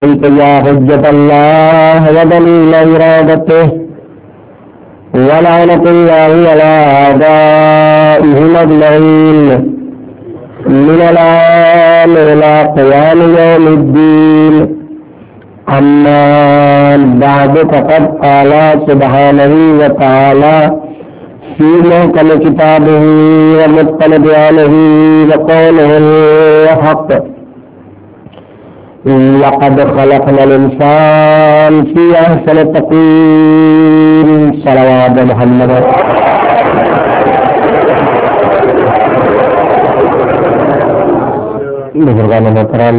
يا حجة الله ودليل إرادته ولعنة الله على أعدائهم أجمعين من الآن إلى قيام يوم الدين. أما بعد فقد قال سبحانه وتعالى في محكم كتابه ومتقن بيانه وقوله الحق: لقد خلقنا الإنسان في أحسن تقويم. صلوات محمد. بزرگان محترم،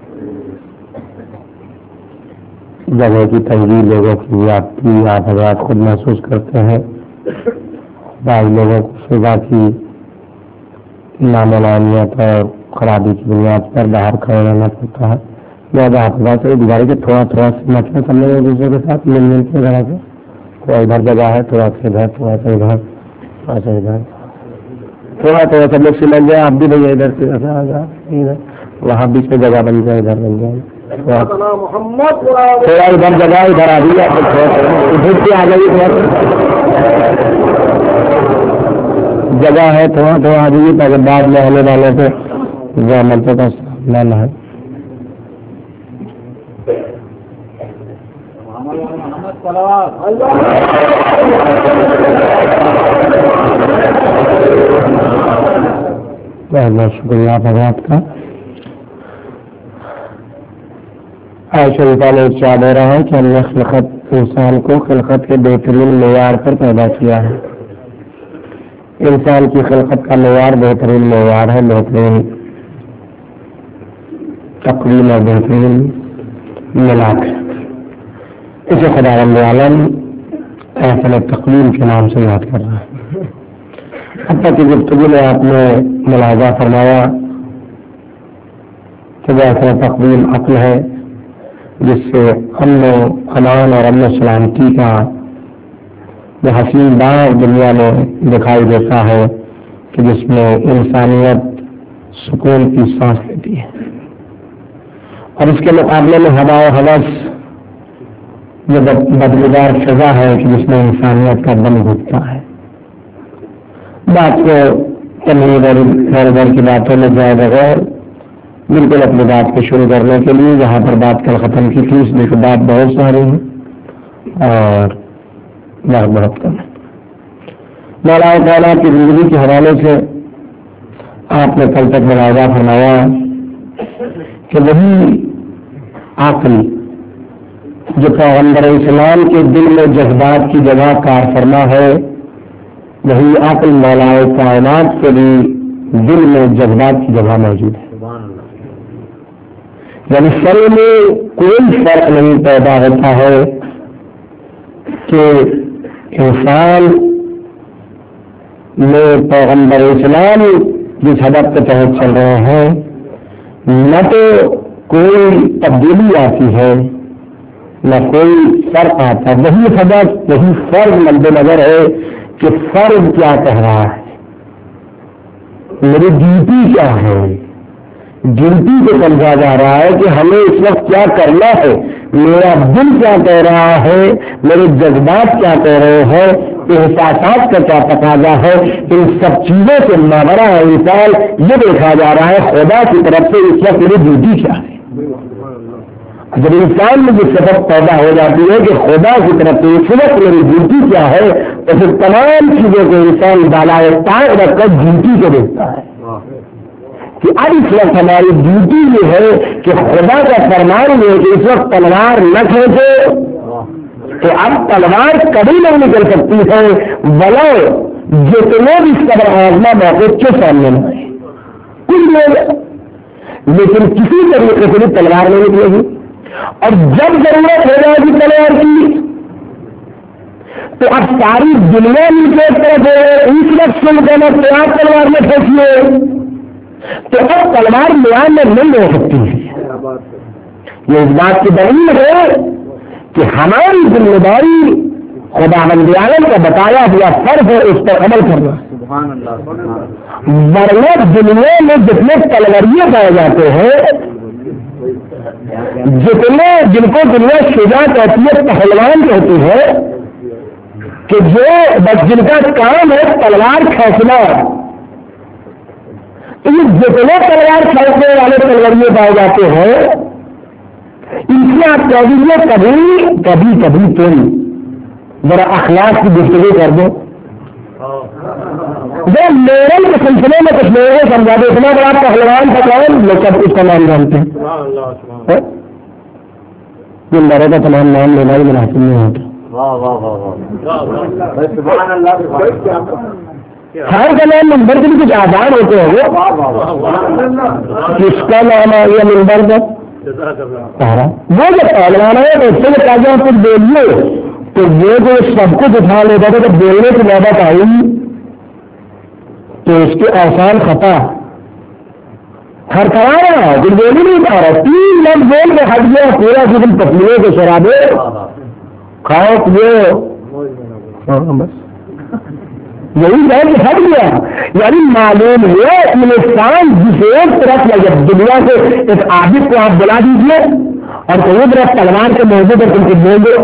جگہ کی تنظیم لوگوں کی زیادتی آپ حضرات خود محسوس کرتے ہیں. بعض لوگوں کو صبح کی نامعلومیت اور خرابی کی بنیاد پر باہر کھڑے رہنا پڑتا ہے. لہٰذا حضرات سے گزارش کہ تھوڑا تھوڑا مطلب سمجھے ایک دوسرے کے ساتھ مل مل کے ذرا سے تھوڑا ادھر جگہ ہے، تھوڑا سا ادھر، تھوڑا سا ادھر، تھوڑا سا ادھر، تھوڑا تھوڑا سب لوگ سمجھ جائے. آپ بھی بھیا ادھر سے وہاں بیچ میں جگہ بن جائے، ادھر بن جائے، تھوڑا ادھر جگہ ادھر آ جائیے، ادھر سے آ جائیے، تھوڑا جگہ ہے، تھوڑا تھوڑا آ جائیے تاکہ بعد میں آنے والوں کو زحمتوں کا سامنا نہ ہے. بہت بہت شکریہ آپ حضرات کا. شریفہ نے ارشاد ہو رہا ہے کہ ہم نے خلقت انسان کو خلقت کے بہترین معیار پر پیدا کیا ہے. انسان کی خلقت کا معیار بہترین معیار ہے، بہترین تقویم اور بہترین ملاک ہے. اسے خدا رب العالمین احسن تقویم کے نام سے یاد کر رہا ہے. حتیٰ کہ گفتگو میں آپ نے ملاحظہ فرمایا کہ وہ احسن تقویم عقل ہے جس سے امن و امان اور امن و سلامتی کا وہ حسین باغ دنیا میں دکھائی دیتا ہے کہ جس میں انسانیت سکون کی سانس لیتی ہے، اور اس کے مقابلے میں ہوا و ہوس یہ بدبودار فضا ہے کہ جس میں انسانیت کا دم گھٹتا ہے. بات کو تمہید اور ادھر کی باتوں میں جائے بغیر بالکل اپنی بات کو شروع کرنے کے لیے جہاں پر بات کل ختم کی تھی اس میں بات بہت ساری ہے اور بات بہت کم ہے. مولا تعالیٰ کی زندگی کے حوالے سے آپ نے کل تک ملاحظہ فرمایا کہ وہی عقل جو پیغمبر اسلام کے دل میں جذبات کی جگہ کار فرما ہے، وہی عقل مولا کائنات کے بھی دل میں جذبات کی جگہ موجود ہے. یعنی سر میں کوئی فرق نہیں پیدا ہوتا ہے کہ انسان میں پیغمبر اسلام جس ہدف کے تحت چل رہے ہیں نہ تو کوئی تبدیلی آتی ہے نہ کوئی فرق آتا. وہی ہدف وہی فرض مد نظر ہے کہ فرض کیا کہہ رہا ہے، میری ڈیوٹی کیا ہے. ڈیوٹی کو سمجھا جا رہا ہے کہ ہمیں اس وقت کیا کرنا ہے، میرا دل کیا کہہ رہا ہے، میرے جذبات کیا کہہ رہے ہیں، احساسات کا کیا تقاضا ہے. ان سب چیزوں سے ماورا انسان یہ دیکھا جا رہا ہے خدا کی طرف سے اس وقت میری ڈیوٹی کیا ہے. جب انسان میں یہ سبب پیدا ہو جاتی ہے کہ خدا کی طرف سے اس وقت میری ڈیوٹی کیا ہے تو پھر تمام چیزوں کو انسان بالائے طاق رکھ کر ڈیوٹی کو دیکھتا ہے کہ اب اس وقت ہماری ڈیوٹی یہ ہے کہ خدا کا فرمان یہ ہے کہ اس وقت تلوار نہ کھینچے تو اب تلوار کبھی نہیں نکل سکتی ہے بلا جتنے بھی اس قدر آزما موقع کے سامنے نہ آئے کچھ لوگ، لیکن کسی طریقے سے بھی تلوار نہیں نکلے گی. اور جب ضرورت ہو جائے گی تلوار کی تو اب ساری دنیا نیچے طرف ہے، اس وقت سن دینا تو آپ تلوار میں پھینکیے تو اب تلوار میان میں نہیں ہو سکتی ہے. یہ اس بات کی دلیل ہے کہ ہماری ذمہ داری خدا بند عالم کا بتایا ہوا فرض ہے اس پر عمل کرنا. ورنہ دنیا میں جتنے تلوریے پائے جاتے ہیں جتنے جن کو دنیا شجاع کہتی ہے پہلوان کہتی ہے کہ جو بس جن کا کام ہے تلوار کھینچنا، جتنے تلوار کھینچنے والے تلوریے پائے جاتے ہیں ان سے آپ کہہ دیجیے کبھی تم ذرا اخلاق کی گفتگو کر دو، وہ میرے کے سلسلے میں کچھ لوگوں کو سمجھا دو، اتنا بڑا پہلوان پکوان لوگ سب اس کا نام جانتے ہیں، یہ میرے کا تمام نام لینا ہی مناسب نہیں ہوتا۔ ہر کا نام ممبر کے بھی کچھ آزاد ہوتے ہیں، کس کا نام آ گیا ممبر کا؟ وہ جو پہلوان ہے اس سے کہا کچھ بولیے تو یہ جو سب کچھ اٹھا لیتا تھا، جب بولنے کی نوبت آئی تو اس کے آسان خطا ہر کرا رہا ہے، بول ہی نہیں پا رہا، 3 لفظ بول کے ہٹ گیا، پورا جن پتلیوں کے شرابے کھاؤ پیو بس یہی ہے کہ ہٹ گیا۔ یعنی معلوم ہوا انسان جس ایک طرف جب دنیا سے ایک عابد کو آپ بلا دیجیے اور کوئی طرف تلوار کے موضوع پر تم کو بول دو،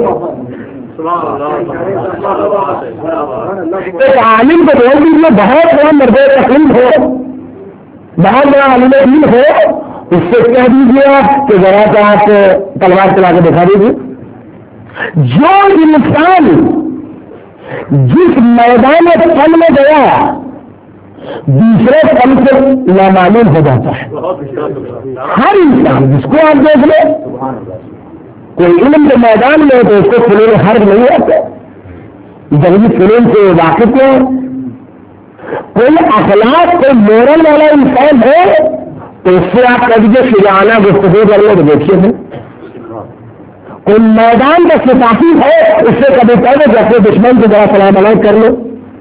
ایک عالم کو بول دیجیے بہت بڑا مرد تقلیم ہو، بہت بڑا عالم دین ہو، اس سے کہہ دیجیے آپ کہ ذرا سا آپ تلوار چلا کے دکھا دیجیے۔ جو انسان جس میدان فن میں گیا دوسرے فن سے نامعلوم ہو جاتا ہے۔ ہر انسان جس کو آپ دیکھ لیں، کوئی علم کے میدان میں تو اس کو فنون حرب نہیں آتا، جنگی فنون سے واقف ہے، کوئی اخلاق کوئی مورل والا انسان ہے تو اس سے آپ کہہ دیجیے شجاعانہ گفتگو کر لو تو دیکھیے تھے، کوئی میدان کا سپاہی ہے اس سے کبھی پہلے جیسے دشمن سے ذرا سلام علیکم کر لو۔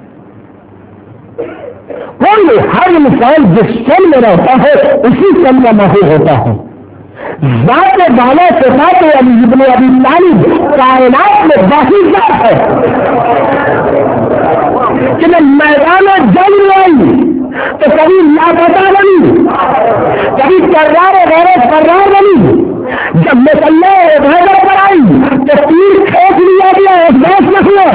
کوئی ہر انسان جس فن میں رہتا ہے اسی فن کا محفوظ ہوتا ہے۔ ذات بالا صفات علی ابن ابی طالب کائنات میں باقی ذات ہے کہ میں میدان جنگ میں آئی تو کبھی لاپتہ بنی، کبھی کرار غیر فرار بنی، جب مسلح عبادت پر آئی تو تیر کھینچ لیا گیا، ایک بیس نکلا،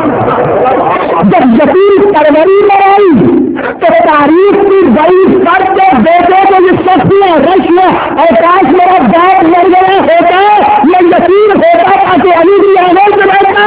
جب یقین پروری پر آئی تو تاریخ کی بڑی سر کے بیٹے کو یہ سختی رش میں اوکاش میرا بیٹ مر گیا ہوتا یہ یقین ہوتا تاکہ علی بھی آواز میں بیٹھا۔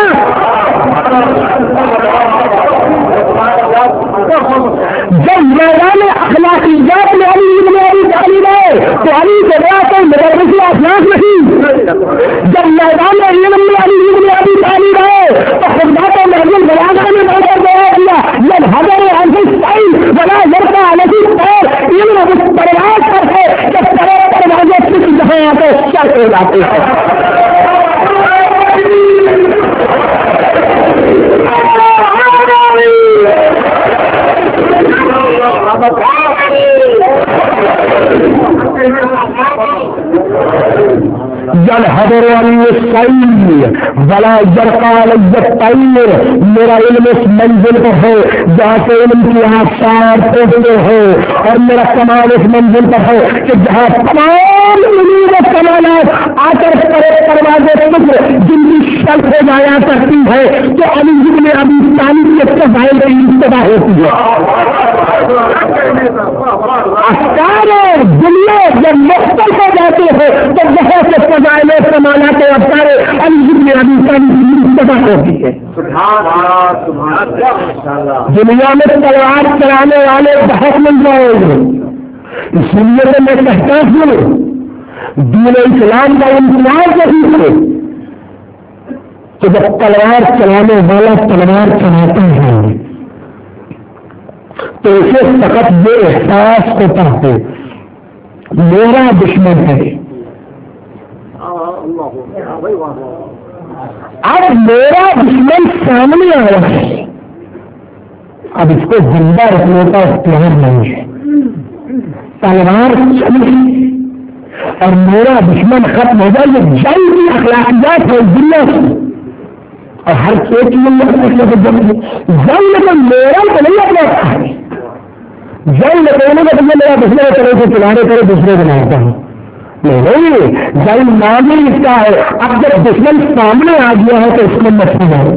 جب میدان اخلاقیات میں علی ابن ابی طالب ہے تو علی کے بڑا کوئی مدرسی اخلاق نہیں، جب میدان علم میں علی ابن ابی طالب ہے تو خدا کو محض بلاغہ میں بہتر دیا گیا جب حضر عزیز بلا لڑکا علیہ پیر علم پرواز کرتے جب پروازے کس جہاں آتے چل ہو جاتے ہیں۔ جل حضر علی بلا جرقا الطیر، میرا علم اس منزل پر ہے جہاں سے علم کی آثار پھوٹتے ہو، اور میرا کمال اس منزل پر ہے کہ جہاں تمام علوم و کمالات آ کر پروازے فکر جن کی شرط ہو جایا کرتی ہے تو علی ابن ابی طالب کے فضائل کی ابتدا ہوتی ہے۔ افکار دنیا جب مختلف ہو جاتے ہیں تو بہت سے فضائل کمالات افکار علی ابن ابی طالب کی ابتدا ہوتی ہے۔ دنیا میں تلوار چلانے والے بہت مل جائیں گے، اس لیے تو میں کہتا ہوں دین اسلام کا امتیاز نہیں ہے کہ جب تلوار چلانے والا تلوار چلاتا ہے تو اسے فقط یہ احساس ہوتا ہے میرا دشمن ہے، اب میرا دشمن سامنے آیا ہے، اب اس کو زندہ رکھنے کا اختیار نہیں ہے، تلوار چلی اور میرا دشمن ختم ہو جائے، یہ جنگ کی اخلاقیات ہے دنیا سے، اور ہر چیز کی جنگ میں میرا تو نہیں اپنا ہے، جنگ لگانے کا تو میرا دشمن کرے سے چلانے کرے دوسرے کو مارتا ہوں، نہیں جنگ نام ہی اس کا ہے. اب جب دشمن سامنے آ گیا ہے تو اس میں مسئلہ ہے.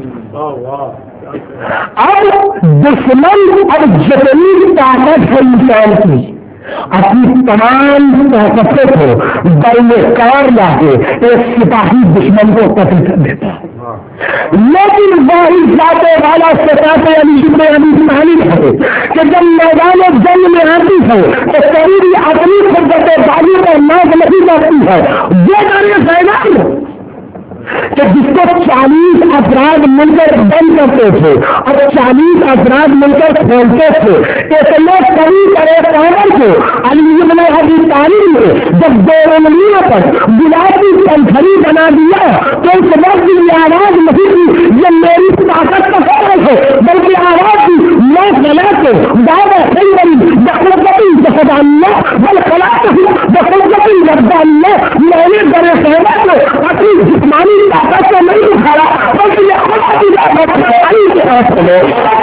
اب دشمن اب جتنی طاقت ہے انسان کی اپنی تمام طاقتوں کو بل کار لا کے ایک سپاہی دشمن کو قتل کر دیتا ہے. لیکن واحد ذات والا سطح علی تعلیم ہے کہ جب میدان جنگ میں آتی ہے تو کبھی اپنی قدرت بالی پر ناز نہیں جاتی ہے. وہ ڈرے سیلاب کہ جس کو 40 افراد مل کر بند کرتے تھے اور 40 افراد مل کر کھولتے تھے. اتنے کبھی کرے پاور کو علی ابن ابی طالب نے جب 2 انگلیوں پر گلابی پنکھڑی بنا دیا تو اس وقت یہ آواز نہیں تھی یہ میری طاقت کا فخر ہے بلکہ آواز تھی میں خلا کے دعوی خیری دخلتی دخل اللہ بل خلاقی دخلتی رب اللہ. میں نے بڑے خیبر کو اپنی جسمانی طاقت کو نہیں اٹھایا بلکہ یہ خدا کی طاقت علی کے ہاتھ میں.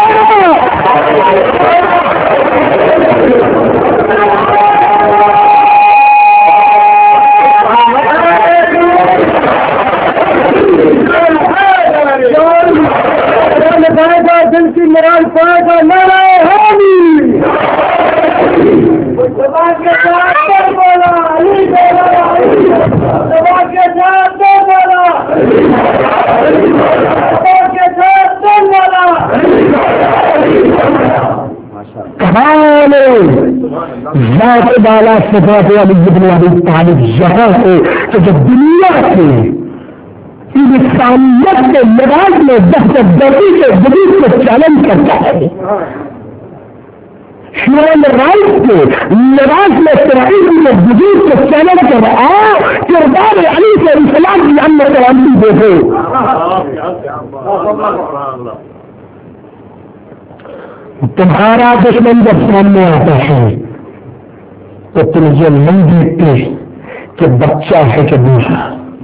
دل کی مراد پائے گا نعرہ حامی زبان کے ساتھ بولا علی زبان کے ساتھ بولا زبان کے ساتھ بولا کمال ذات بالا صفات علی ابن ابی طالب یہاں ہے کہ جب دنیا سے انسانیت کے لباس میں دہشت گردی کے وجود کو چیلنج کرتا ہے. ہیومن رائٹس کے لباس میں ترقی کے وجود کو چیلنج کر رہا کردار علی سے اسلام کی امن کرانتی دیکھو. تمہارا دشمن جب سامنے آتا ہے تو تم یہ نہیں دیکھتے کہ بچہ ہے کہ بوڑھا،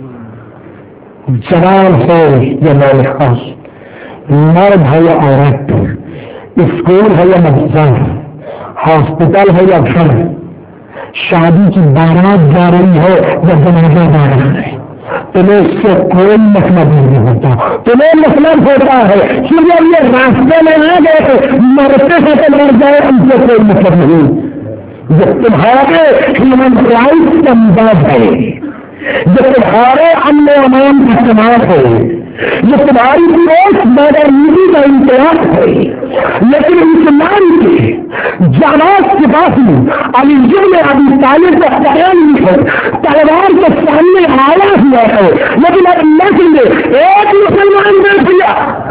جوان ہے یا نوجوان، مرد ہے یا عورت، اسکول ہے یا مدرسہ، ہاسپٹل ہے یا گھر، شادی کی بارات جا رہی ہے یا جنازہ جا رہا ہے. تمہیں اس سے کوئی مطلب نہیں ہوتا. تمہیں مطلب ہوتا ہے کہ جب یہ راستے میں آ گئے مرتے سے تو مر جائے ہم سے کوئی مطلب نہیں. یہ تمہارے ہیومن رائٹس کا مزاج ہے، یہ تمہارے امن و امان کا استعمال ہے، یہ تمہاری پوسٹ ماڈرنٹی کا امتیاز ہے. لیکن اسلام کے جاناز کے پاس علی ابن ابی طالب کا خیال نہیں ہے، تلوار کے سامنے آیا ہوا ہے لیکن اب نسل نے ایک مسلمان دے دیا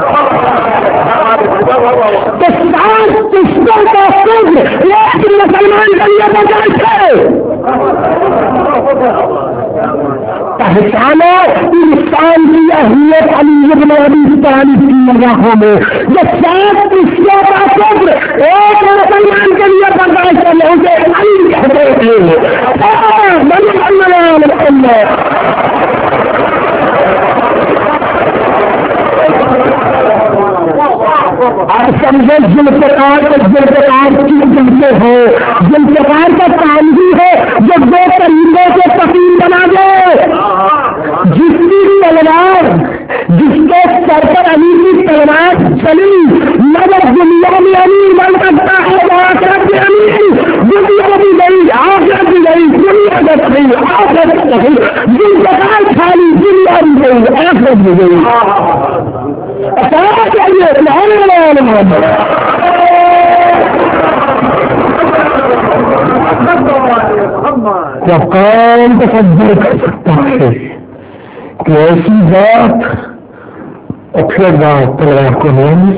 تو 7 قسطوں کا خود ایک مسلمان کے لیے بجائے تھے. پہچانو انسان کی اہمیت علی ابن ابی طالب کی نگاہوں میں. یہ 7 قسطوں کا قدر ایک مسلمان کے لیے برداشت کرنے سے علی کہتے تھے. آپ سمجھے ذوالفقار کے ذوالفقار کی جنتے ہو، ذوالفقار کا کام بھی ہے جو 2 طریقوں سے تقسیم بنا دے. جس کی تلوار جس کے سر پر علی کی تلوار چلی مگر دنیا میں امیر بن سکتا ہے، آخرت میں امیر، دنیا بھی گئی آخرت بھی گئی، دنیا بچ گئی آخرت بچ گئی، ذوالفقار خالی دنیا بھی گئی آخرت بھی گئی. کون تصور کر سکتا ہے کہ ایسی بات اور پھر بات تلوار کو نہیں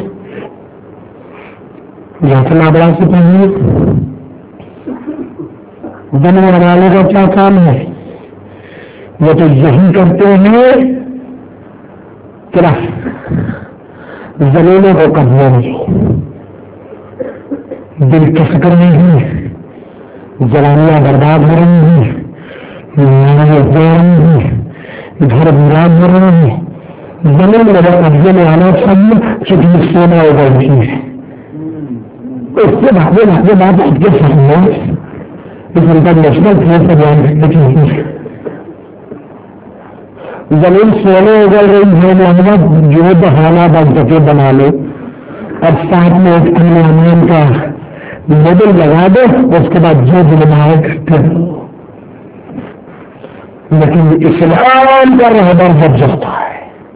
اتنا بڑا سپاہی دنیا والے کا کیا کام ہے؟ وہ تو یہی کرتے ہیں کہ زمینوں کو قبضہ نہیں، دلچسپ نہیں ہے، جوانیاں برباد ہو رہی ہیں، محنت جا رہی ہیں، گھر برباد ہو رہے ہیں. زمین میں قبضے میں آنا چاہیے کتنی سونا ہو گئی ہے. اس سے بھاگے بھاگے بات اٹھ کے سامنے اس انٹرنیشنل فیس پر بیان کرنے کی زمین سونے اگل رہی ہے، محمد جو بہانا بن سکے بنا لو اور ساتھ میں ایک امن امان کا ماڈل لگا دو، اس کے بعد جو ظلمائے کرتے ہو. لیکن اسلام کا رہبر جب جاتا ہے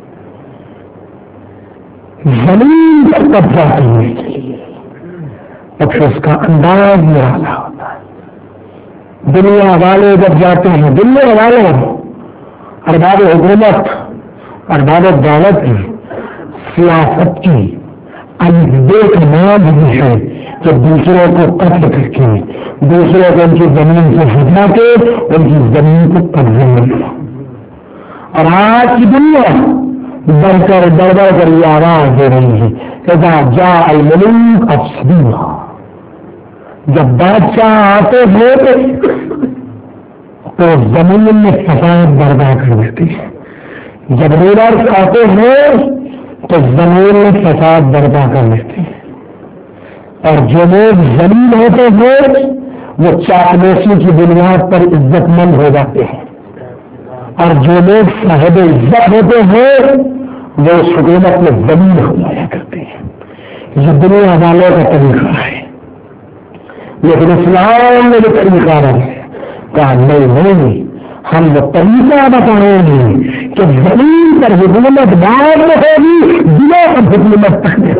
زمین پر قبضہ کرنے کے لیے تو پھر اس کا انداز نرالا ہوتا ہے. دنیا والے جب جاتے ہیں، دنیا والے ارباب حکومت، ارباب دولت کی، سیاست کی البے کا نام بھی ہے کہ دوسروں کو قتل کر کے، دوسروں کو ان کی زمین سے ہٹا کے ان کی زمین کو قبضے میں لو. اور آج کی دنیا بڑھ کر یہ آواز دے رہی ہے اذا جاء الملوک افسدوها. جب بادشاہ آتے ہیں تو زمین میں فساد برپا کر دیتے ہیں. جب رولرز آتے ہیں تو زمین میں فساد برپا کر دیتے ہیں. اور جو لوگ زمین ہوتے ہیں وہ چاپلوسی کی بنیاد پر عزت مند ہو جاتے ہیں، اور جو لوگ صاحب عزت ہوتے ہیں وہ اس حکومت میں زمین ہو جایا کرتے ہیں. یہ دنیا والوں کا طریقہ ہے. لیکن اسلام نے جو طریقہ ہے کہا نہیں، ہم وہ طریقہ بتائیں گے کہ زمین پر حکومت بعد میں ہوگی، دلوں پر حکومت پہلے.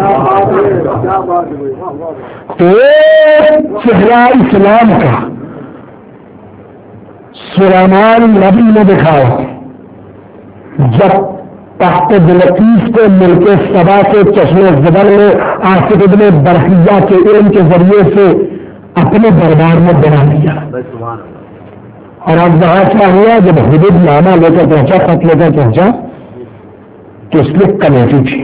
تو چہرہ اسلام کا سلیمان نبی نے دکھایا جب تحت بلقیس کو ملک سبا کے چشمے زبر میں آصف ابن برقیہ کے علم کے ذریعے سے اپنے دربار میں بنا لیا. اور اب وہاں کیا ہوا، جب حدود نامہ لے کر پہنچا، خط لے کر پہنچا تو اس میں کمیٹی تھی.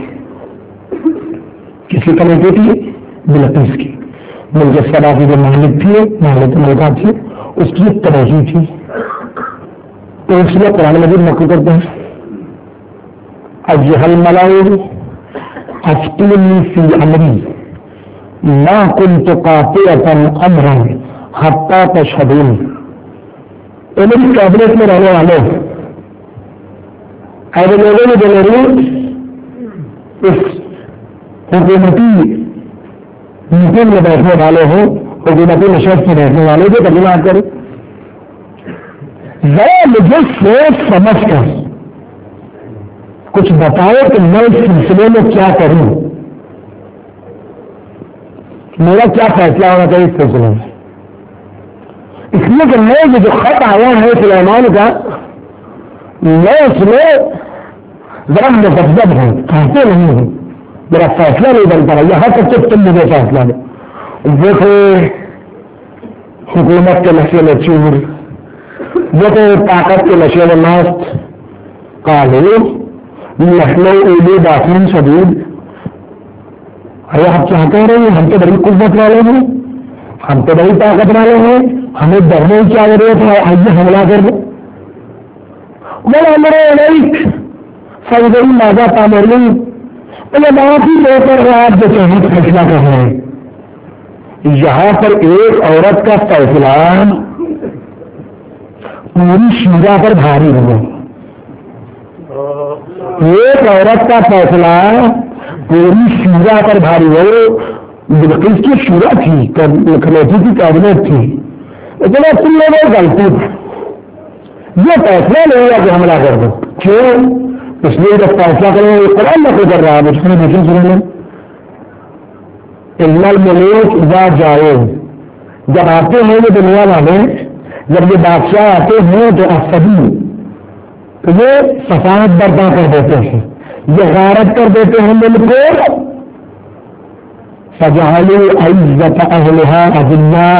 کس کی کمیٹی تھی؟ بلقیس کی. ملک سبا کی جو مالک تھی، مالک ملکہ تھی، اس کی ایک کمیٹی تھی. تو اس میں قرآن مجید نقل کرتے ہیں ایھا الملائ افتونی فی امری ما کنت قاطعۃ امرا حتی تشہدون. میری کیبنٹ میں رہنے والے ایسے لوگوں نے جو میری اس حکومتی میٹنگ میں بیٹھنے والے ہوں، حکومتی نشست میں بیٹھنے والے جو ترجمہ کریں، ذرا مجھے سوچ سمجھ کر کچھ بتاؤ کہ میں اس سلسلے میں کیا کروں، میرا کیا فیصلہ ہونا چاہیے اس سلسلے میں. اس لیے کہ میں یہ جو خط آیا ہے سلیمان کا، میں اس میں ذرا مذہب ہوں، کہتے نہیں ہوں، میرا فیصلہ نہیں بن پا رہا. یہاں تک کہ تم مجھے فیصلہ دو. دیکھو حکومت کے نشے میں چور، دیکھو طاقت کے نشے میں مست، قالو نحن اولی باطن شدید. ارے آپ کیا کہہ رہے ہیں؟ ہم تو بڑی قوت والے ہیں، ہم تو بڑی طاقت والے ہیں، ہمیں ڈرنے کی کیا ضرورت ہے، آئیے حملہ کر دیں. بولا میرے فوجی ماذا تعملون. بولے معافی دے کر آپ جو چاہیں فیصلہ کر رہے ہیں. یہاں پر ایک عورت کا فیصلہ پوری شورا پر بھاری ہوا. ایک عورت کا فیصلہ پوری شورا پر بھاری ہو. بلقیس کی شورا تھی، کمیٹی کی کیبنٹ تھی، اتنا تم لوگوں غلطی تھی، یہ فیصلہ لے گا کہ حملہ کر دو. کیوں؟ اس لیے جب فیصلہ کریں گے قرآن نقل کر رہا ہے، مجھ کو نہیں سننے ان الملوک اذا جاؤ، جب آتے ہیں یہ دنیا والے، جب یہ بادشاہ آتے ہیں تو افسدوا، تو یہ فساد برپا کر دیتے ہیں، یہ غارت کر دیتے ہیں ملک کو. فجعلوا عزت اہلها اذلہ،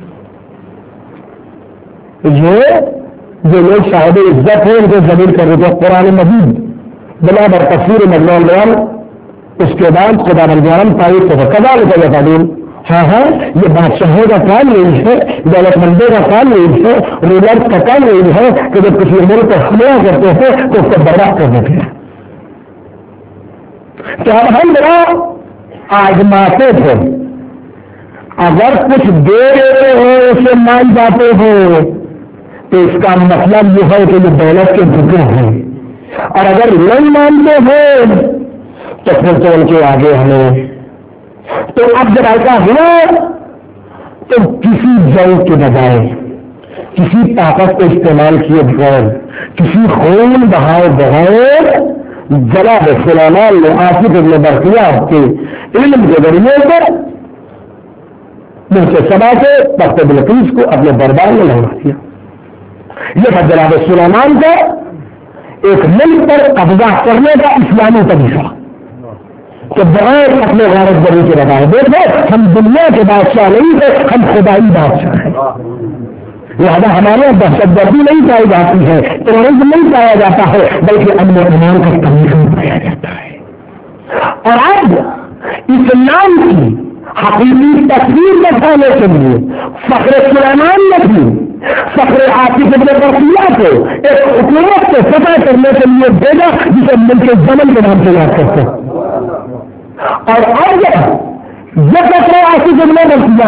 یہ جو لوگ صاحب عزت ہیں ان کو ذلیل کر دیتے ہیں. قرآن مجید بلا بر تفسیر مجموع البیان اس کے بعد خدا بندیان تاریخ کو کذالک یفعلون. ہاں یہ بادشاہوں کا کام یہی ہے، دولت مندوں کا کام یہی ہے، رولرز کا کام یہی ہے کہ جب کسی ملک کو حملہ کرتے ہیں تو اس کو برباد کر دیتے ہیں. کیا ہم ذرا آزماتے تھے، اگر کچھ دے رہے ہو اسے مان جاتے ہو تو اس کا مطلب یہ ہے کہ یہ دولت کے بھوکے ہیں، اور اگر نہیں مانتے ہو تو پھر تو ان کے آگے ہمیں۔ تو اب جب ایسا ہوا تو کسی جنگ کے بجائے، کسی طاقت کو استعمال کیے بغیر، کسی خون بہائے بغیر جناب سلیمان نے آصف بن برقیہ کے علم کے ذریعے سے ملک سبا سے تخت بلقیس کو اپنے دربار میں لگا دیا۔ یہ تھا جناب سلیمان کا ایک ملک پر قبضہ کرنے کا اسلامی طریقہ کہ بغیر اپنے غارت بری کے بتائے دیکھو ہم دنیا کے بادشاہ نہیں تھے، ہم خدائی بادشاہ ہیں، لہٰذا ہمارے دہشت گردی نہیں پائی جاتی ہے، ٹیررزم نہیں پایا جاتا ہے، بلکہ امن و امان کا طریقہ پایا جاتا ہے۔ اور اب اسلام کی حقیقی تصویر دکھانے کے لیے فخر سلیمان نے بھی فخر آصف بن برقیہ کو ایک حکومت کو فتح کرنے کے لیے بھیجا جسے ملک زمن کے نام سے یاد کرتے ہیں۔ اور اب یہ فخر آصف بن برقیہ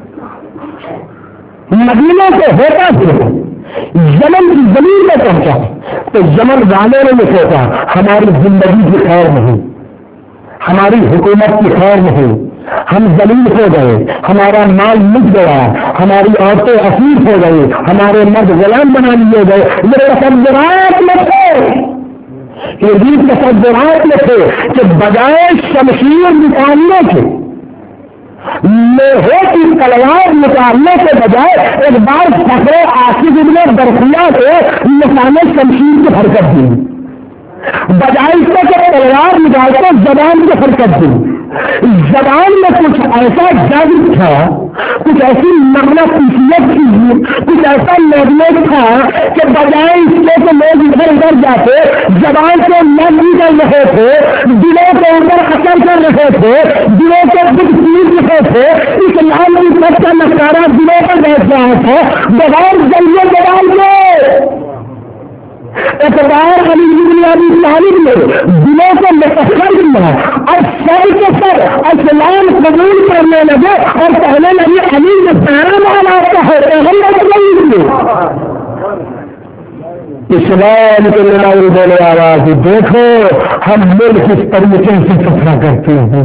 مدینہ سے ہوتا پھر یمن کی زمین میں پہنچا تو یمن والوں نے سوچا ہماری زندگی کی خیر نہیں، ہماری حکومت کی خیر نہیں، ہم ذلیل ہو گئے، ہمارا مال مٹ گیا، ہماری عورتیں اسیر ہو گئی، ہمارے مرد غلام بنا لیے گئے۔ یہ تصورات میں تھے، یہ تصورات میں تھے کہ بجائے شمشیر نکالنے کے، لوہے کی تلوار نکالنے کے بجائے ایک بار فخر آصف بن برقیہ کو نکالنے شمشیر کی حرکت دی، بجائے اس کو کہ تلوار نکال کے زبان کی حرکت دی۔ زبان میں کچھ ایسا جذب تھا، کچھ ایسی مغناطیسیت تھی، کچھ ایسا میگنیٹ تھا کہ بجائے اس کے کہ لوگ ادھر ادھر جاتے زبان سے لگ بھی کر رہے تھے، دلوں کے اوپر اثر کر رہے تھے، دلوں کے کچھ چیز رہے تھے، اس لال کی سب کا نقارہ دلوں پر بیٹھ رہا تھا بغیر ذریعے زبان کے۔ اقتدار علی بن ابی طالب نے دلوں کو متاثر کیا اور سر کے سر اسلام قبول کرنے لگے اور کہنے لگے علی نے سارا مال آتا ہے اسلام کے لڑائی بولے آواز دیکھو ہم ملک کس طریقے سے فیصلہ کرتے ہیں،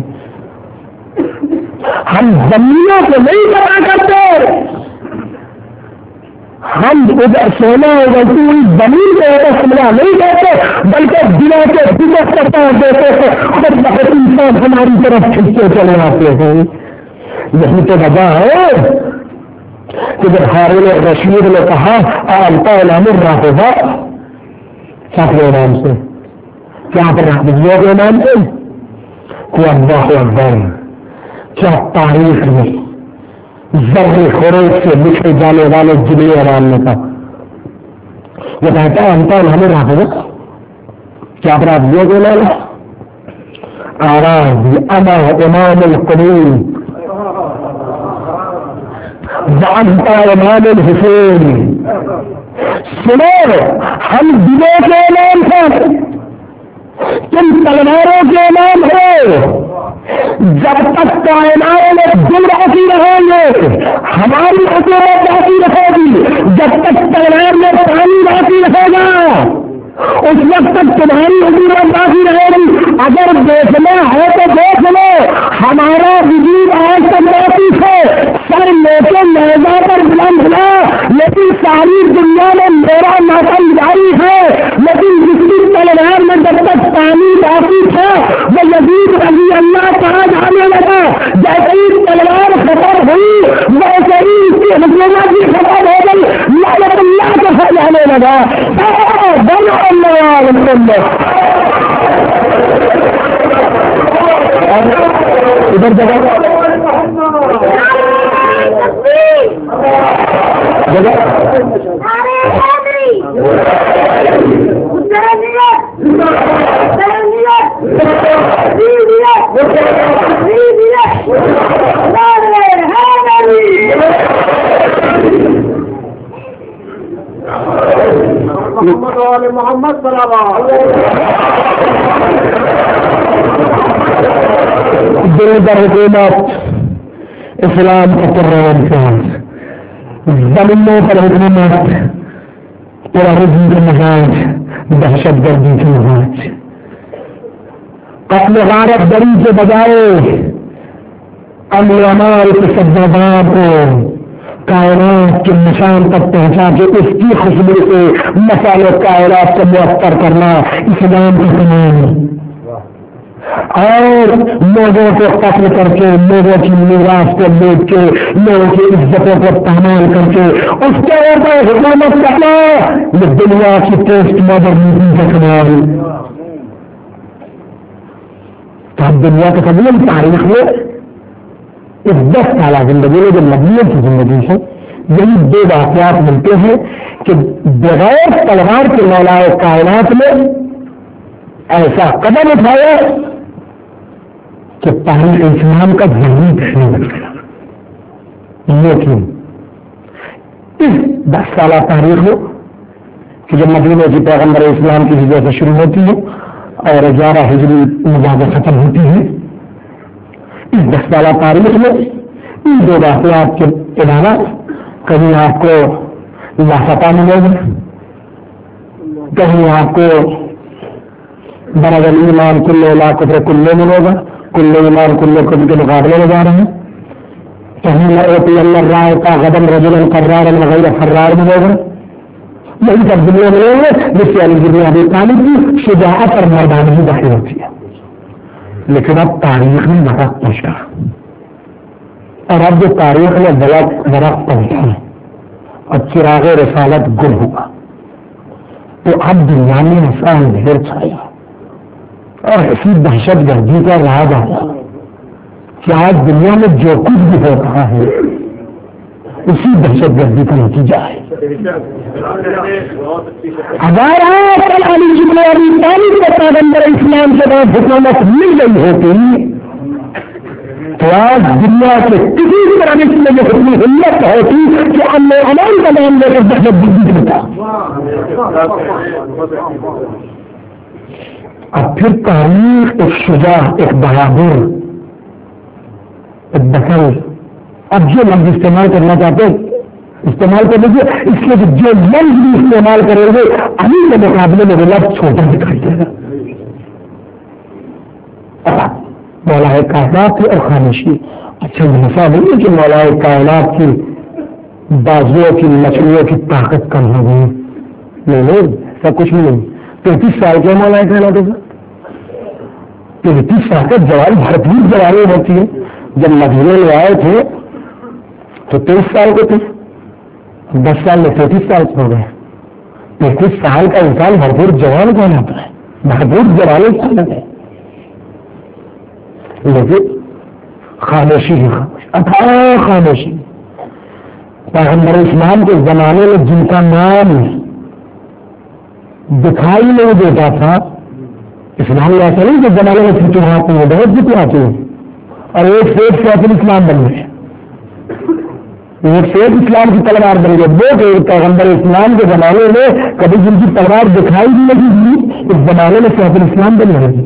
ہم زمینوں کو نہیں پتا کرتے، ہم ادھر سونا اگلتی ہوئی زمین کو حملہ نہیں کرتے بلکہ دلوں کے دلوں کرتا دیتے ہیں، خود بہت انسان ہماری طرف کھینچتے چلے آتے ہیں۔ یہی تو وجہ ہے کہ جب ہارون رشید نے کہا آلتا نام ہوگا کیا کے نام سے، کیا پر رحمتوں کے نام سے، کہ اللہ اکبر، کیا تاریخ میں ذرے خروج سے لکھے جانے والے جبری ارام نے کہا، وہ کہتا ہے انتا ہمیں رہا ہوگا کیا اپرادھیوں کے نام آراز انا امام القلوب وانتا امام الحسین۔ سنو ہم دلوں کے نام ہیں، تم تلواروں کے نام ہو، جب تک کائنات میں دل باقی رہیں گے ہماری حکومت باقی رہے گی، جب تک تلوار میں پانی باقی رہے گا اس وقت تک تمہاری حکومت باقی رہے گی۔ اگر دیکھنا ہے تو دیکھ لو، ہمارا وجود آج تک باقی ہے، سر لوٹے نیزا پر بلند ہوا لیکن ساری دنیا میں میرا ناکم جاری ہے، لیکن جس کی تلوار میں جب تک پانی باقی تھا وہ یزید رضی اللہ کہا جانے لگا، جیسے ہی تلوار ختم ہوئی ویسے ہی اس کی حکومت بھی ختم ہو گئی، لعنت اللہ کہا جانے لگا۔ ادھر جگہ محمد صلی اللہ دل در حکومت اسلام کا قرآن زمینوں پر حکومت، ٹیررزم کے مزاج، دہشت گردی کے مزاج، قتل غارت گری کے بجائے امن و امان کے سبزادار کو کائنات کے نشان تک پہنچا کے اس کی خوشبو سے مسالے کائنات کو مؤثر کرنا اسلام کی تمام، اور لوگوں کو قتل کر کے، لوگوں کی میراث کو لوٹ کے، لوگوں کی عزتوں کو پامال کر کے اس کے اوپر حکومت کرنا، یہ دنیا کی پوسٹ ماڈرنزم کا کمال۔ تو اب دنیا کے قدیم تاریخ میں اس 10 سالہ زندگی میں جو نبیوں کی زندگی ہے، یہی 2 واقعات ملتے ہیں کہ بغیر تلوار کے مولائے کائنات میں ایسا قدم اٹھایا کہ تاریخ اسلام کا ذہنی کہنے لگ گیا۔ لیکن اس 10 سالہ تاریخ میں کہ جب مدینہ کی پیغمبر اسلام کی ہجرت سے شروع ہوتی ہے اور 11 ہجری مبارکہ ختم ہوتی ہے، اس 10 سالہ تاریخ میں ان 2 واقعات کے علاوہ کہیں آپ کو لاپتہ ملے گا، کہیں آپ کو برد ایمان کلو لا کفر کلو ملے گا، کلو ایمان کلو کفر کے مقابلے میں جا رہے ہیں، کہیں اوٹی اللہ رائے کا غدم رجلا قرار غیر فرار ملے گا، یہی سب دنیا ملے گے جس سے علی بن ابی طالب کی شجاعت اور مردانگی ظاہر ہوتی ہے۔ لیکن اب تاریخ میں برق پہنچا، اور اب جو تاریخ میں برق پہنچا اور چراغ رسالت گل ہوا، تو اب دنیا میں ایسا اندھیر چھایا اور ایسی دہشت گردی کا راز آیا کہ آج دنیا میں جو کچھ بھی ہو رہا ہے اسی دہشت گردی کا نتیجہ ہے۔ اگر کل علی بن ابی طالب کو پیغمبر اسلام کے بعد حکومت مل گئی ہوتی تو آج دنیا کے کسی بھی طرح اس میں جو اتنی ہمت ہوتی کہ امن و امان کا نام لے کر دہشت گردی کرتا۔ اب پھر تاریخ ایک شجاع، ایک بہادر، ایک بطل، اب جو لفظ استعمال کرنا چاہتے استعمال کر لیجیے، اس لیے کہ جو لفظ بھی استعمال کریں گے علی کے مقابلے میں وہ لفظ چھوٹا دکھائی دے گا۔ مولا کائنات کی اور خاموشی، اچھا ایسا نہیں ہے کہ مولا کائنات کی بازوؤں کی مچھلیوں کی طاقت کم ہو گئی، نہیں، ایسا کچھ بھی نہیں۔ 33 سال کے مولا کائنات ہوگا، 33 سال کا جوان، بھرپور جوانی ہوتی ہے۔ جب مدینے میں آئے تھے تو 23 سال کے تھے، 10 سال میں 33 سال ہو گئے۔ 33 سال کا انسان بھرپور جوان کون ہوتا ہے؟ بھرپور جوانی سال ہے، لیکن خاموشی ہی خاموشی، اتھاہ خاموشی۔ پیغمبر اسلام کے زمانے میں جن کا نام دکھائی نہیں دیتا تھا، اسلام میں ایسا نہیں کہ زمانے میں فتوحات ہیں، بہت فتوحات ہیں، اور ایک سے ایک سیف الاسلام بن گئے، ایک سیف اسلام کی تلوار بن گئے۔ وہ کہ پیغمبر اسلام کے زمانے میں کبھی جن کی تلوار دکھائی بھی نہیں دی، اس زمانے میں سیف الاسلام بن گئی۔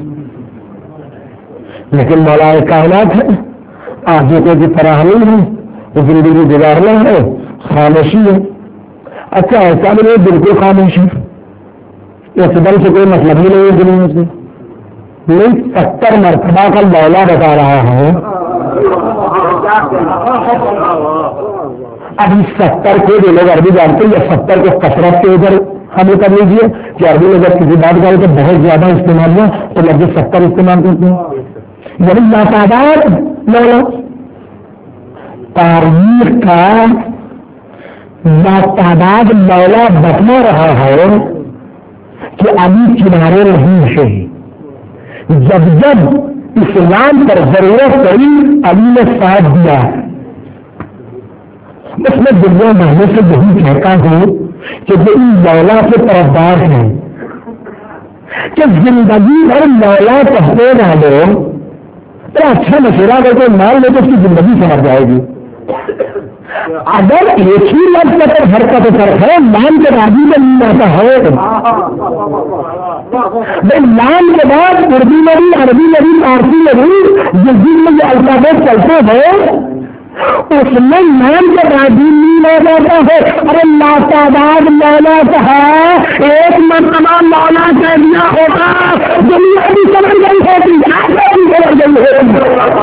لیکن مولا کائنات ہے، آگے کو کی فراہمی ہے، زندگی گزارنا ہے، خاموشی ہے۔ اچھا ایسا بھی نہیں بالکل خاموشی، اقدام سے کوئی مطلب ہی نہیں ہے دنیا سے، نہیں 70 مرتبہ کا مولا بتا رہا ہے۔ اب اس 70 کو جو لوگ عربی جانتے ہیں، یہ 70 کو کثرت کے ادھر حمل کر لیجیے کہ عربی میں جب کسی بات کریں تو بہت زیادہ استعمال ہوا تو لفظ 70 استعمال کرتے ہیں، یعنی لاتعداد مولا۔ تاریخ کا لاتعداد مولا بتلا رہا ہے کہ علی کنارے نہیں ہے۔ جب جب اسلام پر ضرورت پڑی علی نے ساتھ دیا۔ بس میں دنیا مہینے سے یہی کہتا ہوں کہ جو ان مولا کے طرفدار ہیں کہ زندگی بھر مولا کہنے والے تو اچھا مشورہ کر کے مان لے تو اس کی زندگی سمجھ جائے گی۔ اگر ایک ہی لفظ پر حرکت کر ہے، مان کے راضی میں نہیں آتا ہے، نام کے بعد اردو میں بھی، عربی میں بھی، فارسی میں بھی جس دن میں یہ الفابیٹ چلتے ہیں उसमें नाम के बाद नहीं ले जाता है। अरे लातादाद मौला है, एक मरतबा मौला कह दिया होगा दुनिया भी समझ गई होती, आगे भी समझ गई होती।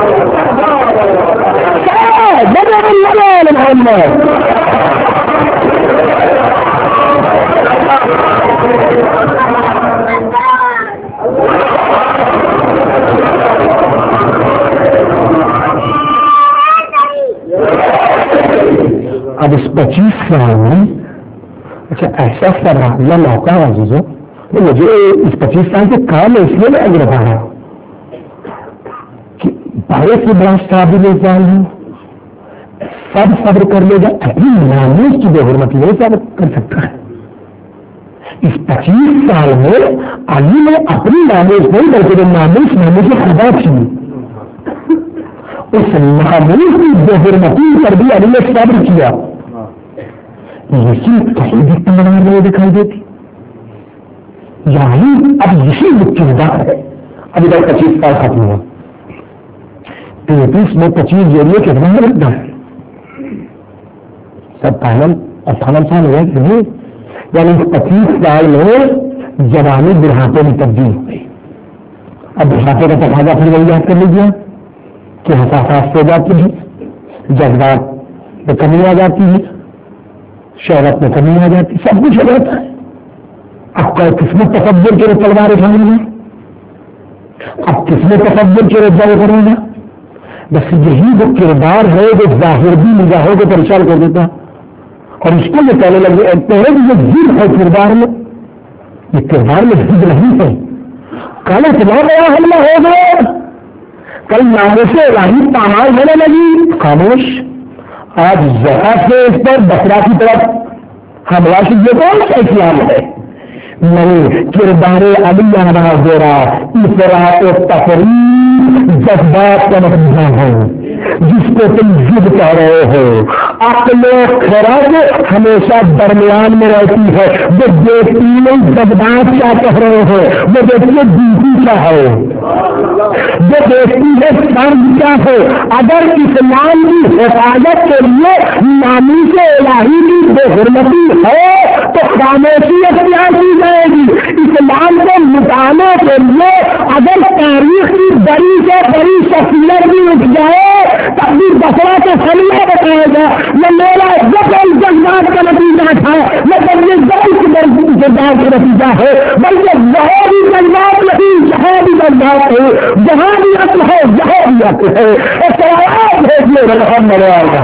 अब इस 25 साल में अच्छा ऐसा सराहना मौका अजीजों, तो मुझे इस 25 साल के काम इसलिए लग रहा है कि बड़े से बड़ा साबिल इंसान हूं, सब सब्र कर लेगा, अपनी नामूस की बेहरमती नहीं सब्र कर सकता है। इस 25 साल में अली ने अपनी नामूस नहीं बल्कि नामूस खुदा थी, उस नामूस की बेहरमती पर भी अली ने सब्र किया, लेकिन कहीं भी तमन्ना नहीं दिखाई देती। यानी अब यही किरदार है। अभी तक 25 साल खत्म हुआ, 33 में 25 जोड़िए कितना लगता है, सब 58 साल हुआ कि नहीं। यानी 25 साल में जवानी बुढ़ापे में तब्दील हो गई। अब बुढ़ापे का तकाजा फिर वही याद कर लीजिए कि हसासात हो जाती है, जज्बात में कमी आ जाती है, शहरत में कमी आ जाती, सब कुछ हो जाता है। अब किसमें तकब्बुर के तलवार उठाएंगे, अब किसमें तकब्बुर के रज्जा करेंगे। बस यही वो किरदार है जो जाहिर भी निगाहों को परेशान कर देता है। और इसको जो कहने लगे पहले जो जिद है किरदार में, ये किरदार में जिद नहीं है। कल इतना बड़ा हमला हो गया, कल नारे से इलाही पामाल होने लगी, खामोश। आज जरा से इस पर बकरा की तरफ हमला से ये कौन सा इस्लाम है? नहीं, किरदारे अली आना गोरा इफरात तफरीक जज्बात का मतलब है जिसको तुम जिद कह रहे हो। अक्ल खरद हमेशा दरमियान में रहती है, वो देखती नहीं जज्बात क्या कह रहे हो, वो देखती है ड्यूटी क्या है, वो देखती है फर्ज क्या है। अगर इस्लाम की हिफाजत के लिए नामी से इलाही की बेहरमती है तो खामोशी अख्तियार की जाएगी। इस्लाम को मिटाने के लिए अगर तारीख की बड़ी से बड़ी शख्सियत भी उठ जाए तब भी बसरा का हमला बताएगा ये मेरा जबल जज्बात का नतीजा था, मतलब ये जज्बात का नतीजा है, बल्कि जहाँ भी जज्बात नहीं, जहाँ भी जज्बात है, जहाँ भी अक्ल है, जहाँ भी अक्ल है, एक सवाल भेजिए रकम मिलेगा।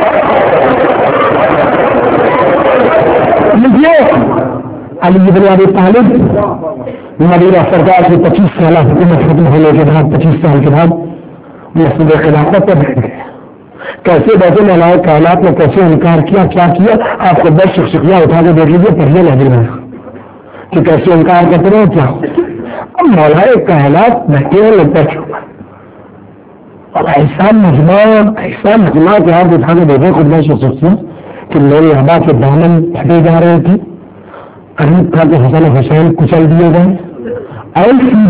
लिखिए अली इब्न अबी तालिब मदीना सरकार की 25 साल हुकूमत खत्म होने के बाद 25 साल के बाद मस्जिद खिलाफत पर बैठ गए। कैसे बैठे मौलाए कायनात ने कैसे इनकार किया, क्या किया, आपको 10 शुक्रिया उठा के देख लीजिए, पढ़िए नहीं कि कैसे इनकार करते रहे क्या। अब मौलाए कायनात बैठे लगता क्यों, और ऐसा मजमा के आप उठा के देखे खुद 10 शुक्रिया कि मेरे हवा के दामन फटे जा रहे थे, करीब था कि हसन हुसैन कुचल दिए गए। ऐसी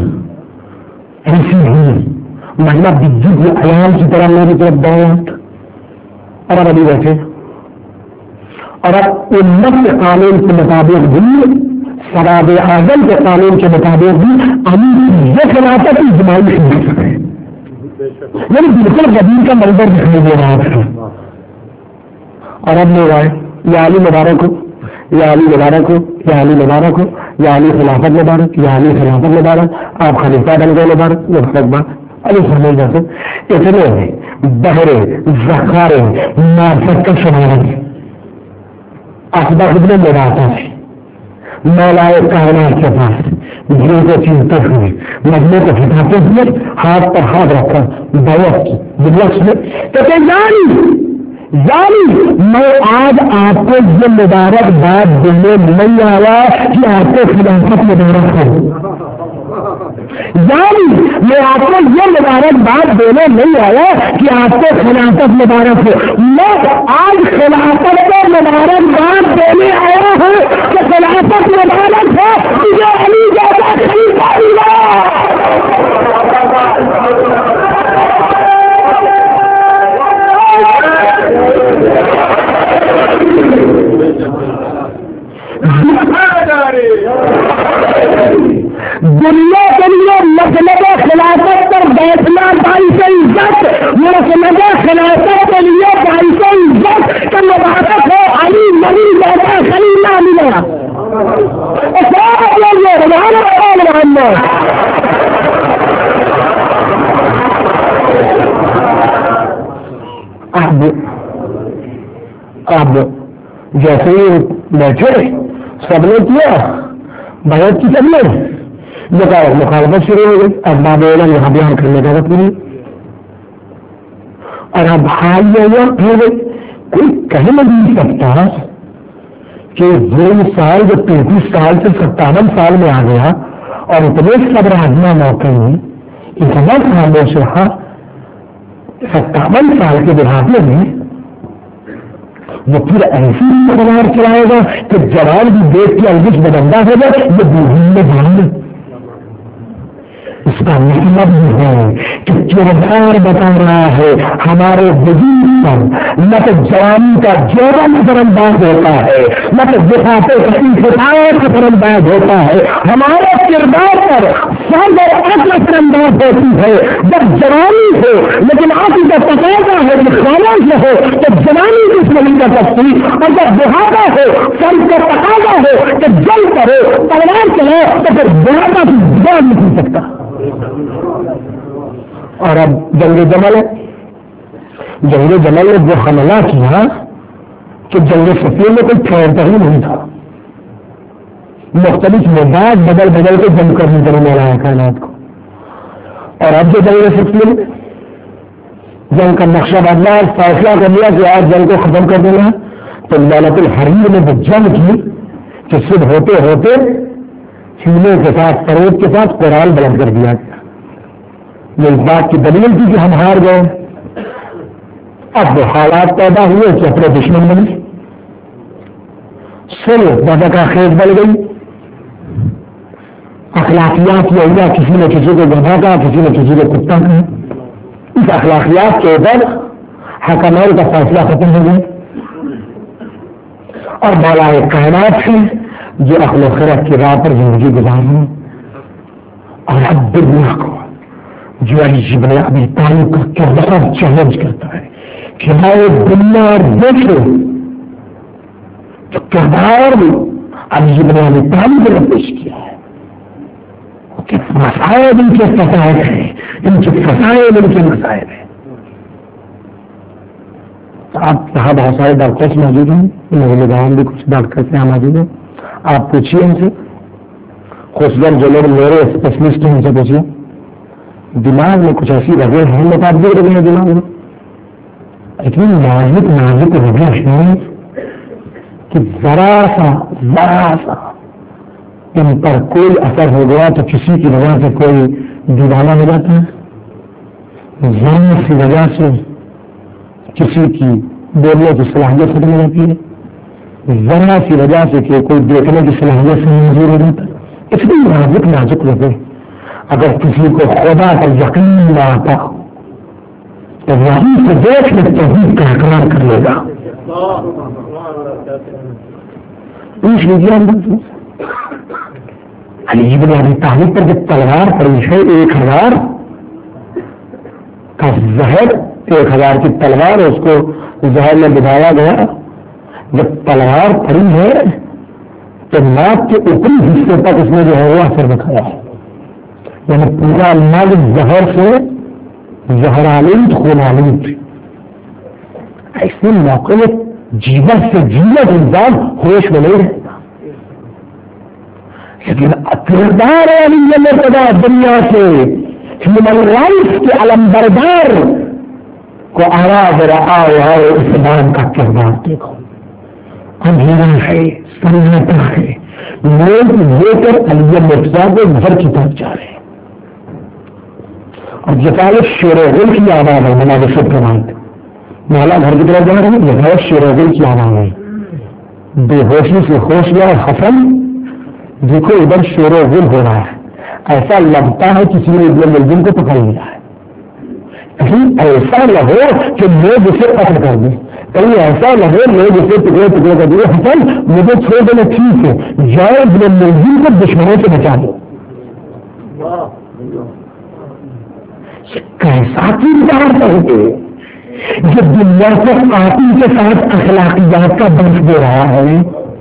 भी मतलब विद्युत अयान की तरह मेरी तरफ दौड़, और अब अभी बैठे, और अब उम्मत के कानून के मुताबिक भी, सराब आजम के कानून के मुताबिक भी अली ये खिलाफत की जुमाई नहीं देख सके, यानी बिल्कुल गदीर का मंजर दिखाई दे रहा था। और अब लोग आए, या अली मुबारक हो, या अली मुबारक हो, या अली मुबारक हो, या अली खिलाफत मुबारक, या अली खिलाफत मुबारक, आप खलीफा बन गए मुबारक, मुबारकबाद। अली समझ जाते इतने बहरे जखारे नाफत का शुमार अखबार में लगाता है। मौलाए कायनात के पास भीड़ को चिंतक हुए, मजमे को हटाते हुए हाथ पर हाथ रखा बैत की बिलक्स में, कहते जानी मैं आज आपको ये मुबारकबाद देने नहीं आया कि आपको खिलाफत मुबारक हो, यानी मैं आपको ये मुबारकबाद देने नहीं आया कि आपको खिलाफत मुबारक हो, मैं आज खिलाफत को मुबारकबाद देने आया हूँ कि खिलाफत मुबारक हो, मुझे अली जैसा खलीफा मिला। دنیا کے لیے مسلب خلافت پر بیٹھنا باعث عزت، مسلب خلافت کے لیے باعث عزت کا مبارک ہو علی نبی بیٹا خلیلہ ملا اب جیسے ہی بیٹھے سب نے کیا بیعت کی سب نے مخالفت شروع ہو گئی. اب باب یہاں بیان کرنے کا وقت نہیں اور اب حال یہ ہو گئی کوئی کہہ نہیں سکتا کہ وہ سال جو 33 سال سے 57 سال میں آ گیا اور اتنے صبر آزما موقع میں اتنا خاموش رہا 57 سال کے بڑھاپے میں وہ پھر ایسی تلوار چلائے گا کہ جوان بھی دیکھ کے انگش بدندہ ہو جائے یہ بوڑھی میں جان. اس کا مطلب یہ ہے کہ کردار بتا رہا ہے ہمارے وجود پر نہ تو جوانی کا جوڑا نظر انداز ہوتا ہے نہ تو دکھاتے کا انتظار نظر انداز ہوتا ہے. ہمارے کردار پر فرض اور عقل نظر انداز ہوتی ہے جب جوانی ہو لیکن عقل کا تقاضا ہے کہ خاموش رہو تو جوانی اس میں نہیں کر سکتی اور جب بڑھاپا ہو فرض کا تقاضا ہو کہ جل کرو تلوار چلاؤ تو پھر بڑھاپا کی جان نہیں کر سکتا. اور اب جنگ جمل نے جو حملہ کیا کہ جنگ صفین میں کوئی ٹھہرتا ہی نہیں تھا. مختلف مزاج بدل کے جنگ کرنے کے لیے لایا کائنات کو. اور اب جو جنگ صفین جنگ کا نقشہ بدلا فیصلہ کر لیا کہ آج جنگ کو ختم کر دینا تو لالت الحریر نے وہ جنگ کی کہ صبح ہوتے ہوتے سینے کے ساتھ فروغ کے ساتھ قرآن بلند کر دیا گیا. یہ اس بات کی دلیل تھی کہ ہم ہار گئے. اب وہ حالات پیدا ہوئے کہ اپنے دشمن بنے صلح دادا کا خیز بڑھ گئی. اخلاقیات یہ ہوا کسی نے کسی کو گدھا کہا کسی نے کسی کو کتا کہا. اس اخلاقیات کے اوپر حکمین کا فیصلہ ختم ہو گیا اور مولا کائنات ہے جو عقل و خرد کی راہ پر زندگی گزارنا. اور اب دنیا کو جو علی بن ابی طالب کا کردار چیلنج کرتا ہے کہ ہمارے دنیا اور دیکھو تو کردار علی بن ابی طالب نے پیش کیا ہے کہ مسائل ان کے فسائل ہیں ان کے فسائل ان کے مسائل ہیں. آپ یہاں بہت سارے ڈاکٹرس موجود ہیں میرے گاؤں بھی کچھ ڈاکٹرس یہاں موجود ہیں. آپ پوچھیے ان سے خصوصاً جو لوگ میرے اسپیشلسٹ ہیں ان سے پوچھیے دماغ میں کچھ ایسی رگیں ہیں مطابق رگیں ہیں دماغ میں اتنی نازک رگیں ہیں کہ ذرا سا ان پر کوئی اثر ہو گیا تو کسی کی وجہ سے کوئی دیوانہ ہو جاتا ہے. ذرا سی وجہ سے کسی کی بولنے کی صلاحیت ختم ہو جاتی ہے. ذرا سی وجہ سے کہ کوئی دیکھنے کی صلاحیت سے منظور ہو جاتا ہے. اتنی نازک لگے اگر کسی کو خدا پر یقین نہ آتا تو وہیں سے دیکھ میں توحید کا اقرار کر لے گا. پوچھ لیجیے علی بن ابی طالب پر جب تلوار پڑی ہے 1000 کا زہر 1000 کی تلوار اس کو زہر میں بجھایا گیا. جب تلوار پڑی ہے تو ناک کے اوپری حصے تک اس نے جو ہے وہ اثر دکھایا ہے یعنی پورا نگ زہر سے زہر آلود خون آلود. ایسے موقع میں جیوت سے جیوت انسان ہوش میں نہیں رہتا. لیکن کردار ہے دنیا سے ہیومن رائٹس کے علمبردار کو آواز رہا ہے. اسلام کا کردار دیکھو اندھیرا ہے سناٹا ہے. لوگ لے کر علی مرتضیٰ کو گھر کی طرف جا رہے ہیں اور جتائے شیر و غل کی آواز ہے. مولا شب کے بعد مولا گھر کی طرف جا رہے ہیں جتائے شیر و غل کی آواز ہے. بے ہوشی سے ہوش گیا حسن دیکھو ادھر شیر و غل ہو رہا ہے. ایسا لگتا ہے کسی نے ابن ملزم کو پکڑ لیا ہے. کہیں ایسا نہ ہو کہ لوگ اسے قتل کر دیں. کہیں ایسا لگے لوگ اسے ٹکڑے ٹکڑے کر دیے. حسن مجھے چھوڑ دینا ٹھیک ہے جاؤ ابن ملزم کو دشمنوں سے بچا دو. عقیدار ہوگے جو دنیا کو قاتل کے ساتھ اخلاقیات کا درس دے رہا ہے،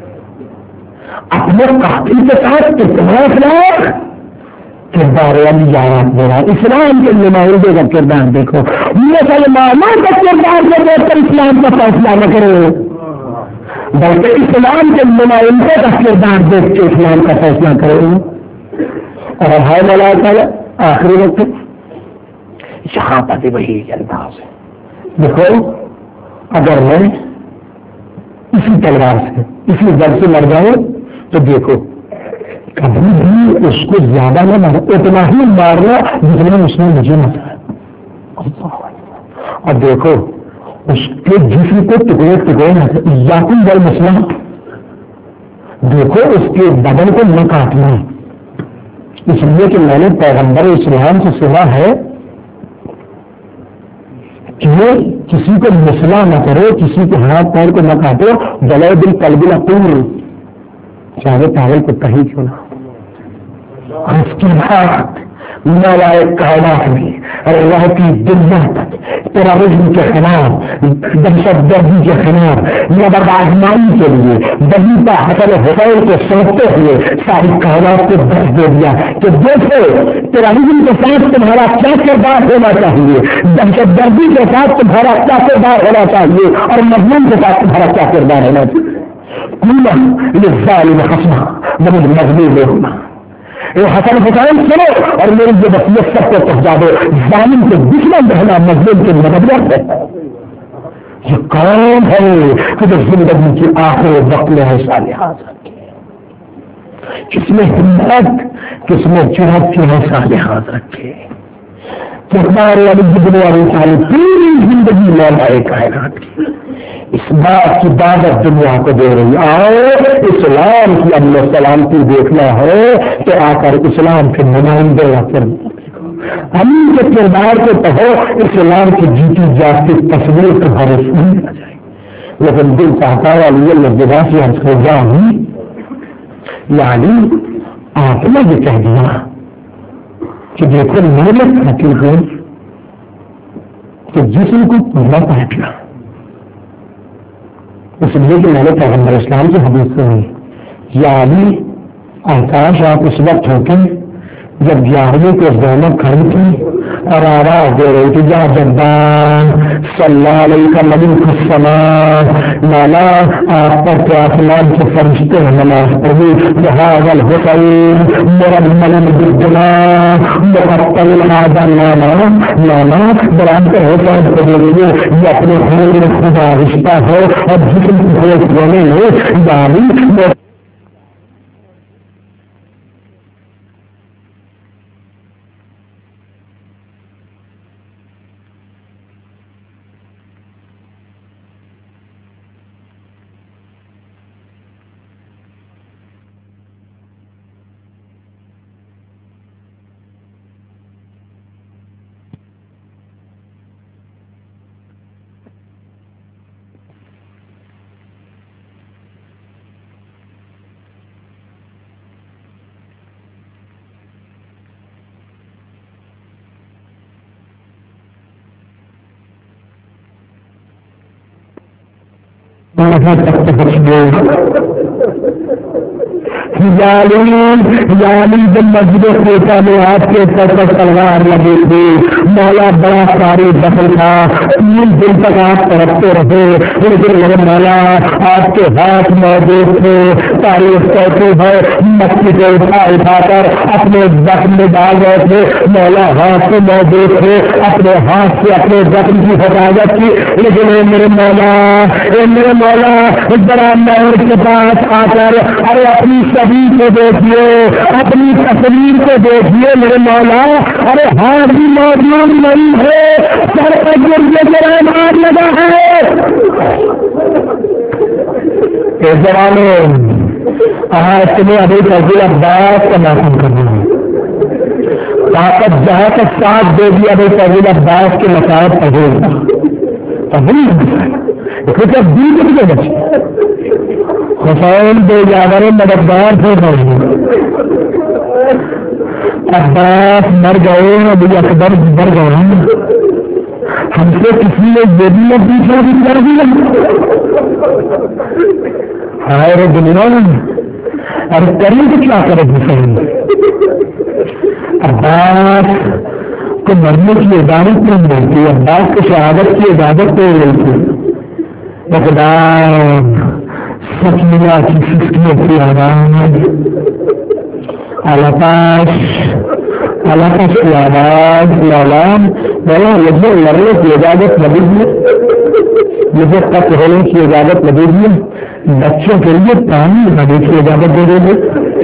اپنے قاتل کے ساتھ کتنا اخلاق کردار والی یاد دے رہا ہے۔ اسلام کے نمائندے کا کردار دیکھو، مسلمانوں کا کردار کو دیکھ کر اسلام کا فیصلہ نہ کرو، بلکہ اسلام کے نمائندے کا کردار دیکھ کے اسلام کا فیصلہ کرو۔ اور ہائے مولا تعالیٰ آخری وقت یہاں پر وہی انداز ہے۔ دیکھو اگر میں اسی تلوار سے اسی جل سے مر جاؤں تو دیکھو کبھی بھی اس کو زیادہ نہ مارا، اتنا ہی مارنا جتنا اس نے مجھے مارا، اور دیکھو اس کے جسم کو ٹکڑے ٹکڑے نہ یاقوب علیہ السلام، دیکھو اس کے بدن کو نہ کاٹنا، اس لیے کہ میں نے پیغمبر اسلام سے سنا ہے کہ کسی کو مسئلہ نہ کرو، کسی کے ہاتھ پیر کو نہ کاٹو، جلے دل قلب العقور، چاہے پاگل کو کہیں کیوں نہ۔ اور اس کے بعد مولائے کائنات میں اللہ کی دنیا تک ٹیررزم کے خلاف، دہشت گردی کے خلاف، نبرد آزمائی کے لیے بلیتا حسن حسین کو سونپتے ہوئے ساری کائنات کو درس دے دیا کہ دیکھو ٹیررزم کے ساتھ تمہارا کیا کردار ہونا چاہیے، دہشت گردی کے ساتھ تمہارا کیا کردار ہونا چاہیے، اور مظلوم کے ساتھ تمہارا کیا کردار ہونا چاہیے۔ للظالم خصما وللمظلوم رحما۔ حسن حسین سنو اور میری یہ وصیت سب کو پہنچا دو، ظالم کے دشمن رہنا مظلوم کے مددگار ہے۔ یہ کون ہے کہ جو زندگی کی آخر وقت میں ایسا لحاظ رکھے، کس میں ہمت، کس میں جرأت کی ایسا لحاظ رکھے کہ ہمارے علی ابن ابی طالب پوری زندگی مولا کائنات کی اس بات کی دعوت دنیا کو دے رہی، آؤ اسلام کی امن و سلامتی دیکھنا ہے تو آ کر اسلام کے نمائندے کا کردار، امین کے کردار کو پڑھو، اسلام کی جیتی جاتی تصویر تمہارے سامنے آ جائے۔ لیکن دل چاہتا ہے علی اللہ سے ہم سو جاؤں، یعنی آپ نے یہ کہہ دیا کہ دیکھو محنت کرتی ہے کہ جسم کو پورا کاٹنا، اس لیے کہ میں نے پیغمبر اسلام کی حدیث سنی، یعنی آکاش آپ اس وقت ہوتے جب 11ویں کو زینب کھڑی تھی اور آواز دے رہی تھی، جا جبان صلی اللہ علیہ السلام، مانا آپ پر تو آسمان کے فرشتے نماز پڑھی، جہاز الحسین مرمل بالجنا مقتل العادل نانا برانتے ہوتا ہے کو دیکھیے یہ اپنے حور میں خدا رشتہ ہے اور جسم کی خود ہونے میں یعنی یعنی جب مسجد کوٹا میں آپ کے سر پر تلوار لگی تھی، مولا بڑا ساری دخل تھا، 3 دن تک آپ تڑپتے رہے، لیکن میرے مولا آپ کے ہاتھ موجود تھے، تاریخ کہتے ہیں مسجد کو اٹھا کر اپنے زخم میں ڈال رہے تھے، مولا ہاتھ سے موجود تھے، اپنے ہاتھ سے اپنے زخم کی حفاظت کی، لیکن میرے مولا بڑا مور کے پاس آ کر ارے اپنی سبھی کو دیکھیے، اپنی تصویر کو دیکھیے میرے مولا، ارے ہاتھ بھی موجود نہیں ہے، سر پر گرجے ذرا مار لگا ہے۔ اس زمانے آج تمہیں ابھی فضل عباس کا محسوس کرنا ہے، طاقت جہاں تک ساتھ دے گی ابھی فضل عباس کے مسائل پڑھے گا، جب بیچ کے بچے حسین بے جاور مددگار تھے، عباس مر گئے، ابھی اکبر مر گئے، ہم سے کسی نے یہ بھی نہ پوچھا کہ کر دیا ہائے دنیا اور کریں تو کیا کرے حسین عباس کو مرنے کی اجازت نہیں ملتی عباس کو شہادت کی اجازت نہیں ملتی مقدار سچ ملا کی سسکیوں کی آواز الپاش کی آواز لالام مولا مجھے مرنے کی اجازت نہ دیجیے مجھے قتل ہونے کی اجازت نہ دیجیے بچوں کے لیے پانی نہ کی اجازت دے دیں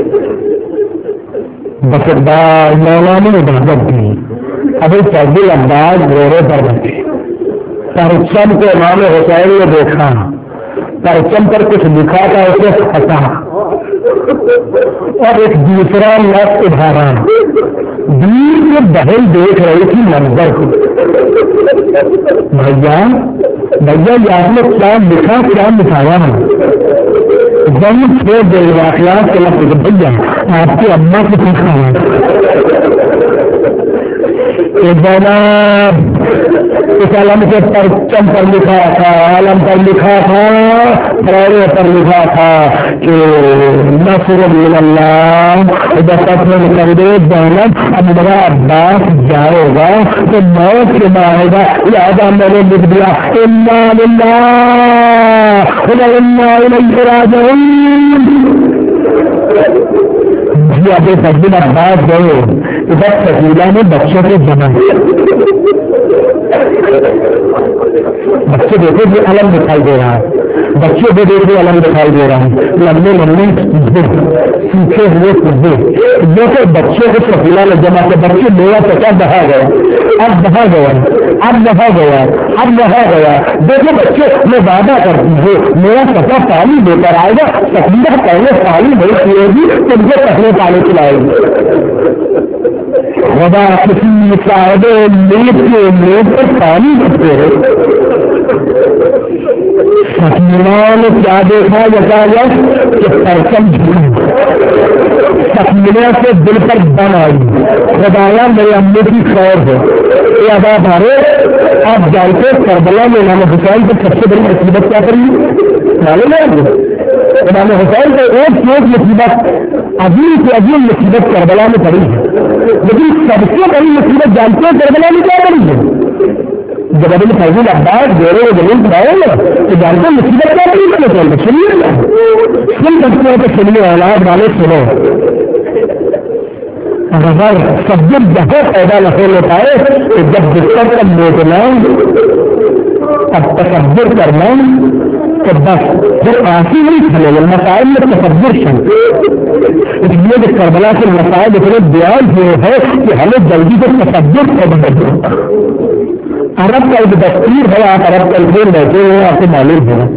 بسردار مولا نے اجازت دی ابھی فضل عباس گھوڑے پر بیٹھے پرچم کو امام حسین نے دیکھا پرچم پر کچھ لکھا تھا اسے پھنسا اور ایک دوسرا لفظ ادھارا دور میں بہن دیکھ رہی تھی منظر کو بھیا یہ آپ نے کیا لکھا کیا لکھایا جب چھوڑ دے واقعات کے لفظ بھیا آپ کی اماں کو پوچھا اس عالم کے پرچم پر لکھا تھا عالم پر لکھا تھا پرورے پر لکھا تھا کہ نصر من اللہ کر دے دولت اب میرا عباس جائے گا تو موت کے مارے گا لہٰذا میں نے لکھ دیا انا للہ وانا الیہ راجعون جی ابھی فضل عباس گئے ادھر سکیلا نے بچوں کو جمع بچے دیکھو بھی الگ دکھائی دے رہا ہے بچے بھی دیکھ بھی الگ دکھائی دے رہا ہے لمبے سیکھے ہوئے کدے دیکھو بچوں کو سکیلا نے جمع کر بچے میرا پچا بہا گیا اب بہا گیا دیکھو بچے میں وعدہ کرتی ہوں میرا پچا پانی دے کر آئے گا سکیلا پہلے پانی نہیں پیے گی تم کو پہلے پانی پلائے گی خدا کسی صاحب نیت کے نیت پر پانی کرتے رہے سکینہ نے کیا دیکھا جاتا کہ پرچم جھوٹ سکینہ سے دل پر بن آئی خدایا میرے امی کی خیر ہے یہ ادا بھارے آپ جانتے کربلا میں امام حسین کی سب سے بڑی مصیبت کیا کری معلوم ہے امام حسین کو ایک مصیبت عظیم سے عظیم مصیبت کربلا میں پڑی ہے لیکن سب سے بڑی مصیبت جانتے ہیں کربلا میں کیا پڑی ہے جب ابھی فضل عباس گورے و زمین پڑھائے گا تو جانتے مصیبت کیا پڑی ہے سنیے سن سکتے ہیں کہ سنیے اولاد والے سنو اگر سبجیکٹ جگہ پیدا نہ ہو پائے تو جب بستر کا موٹنا اب تصور کرنا تو بس جب آنکھی نہیں کھلے گا مسائل میں تصور چل اس لیے کہ کربلا کے مسائل اتنے بیان ہوئے ہیں کہ ہمیں جلدی سے تصور پیدا ہوتا عرب کا ایک دستور ہے آپ عرب کا الفین بیٹھے ہوئے آپ کو معلوم ہے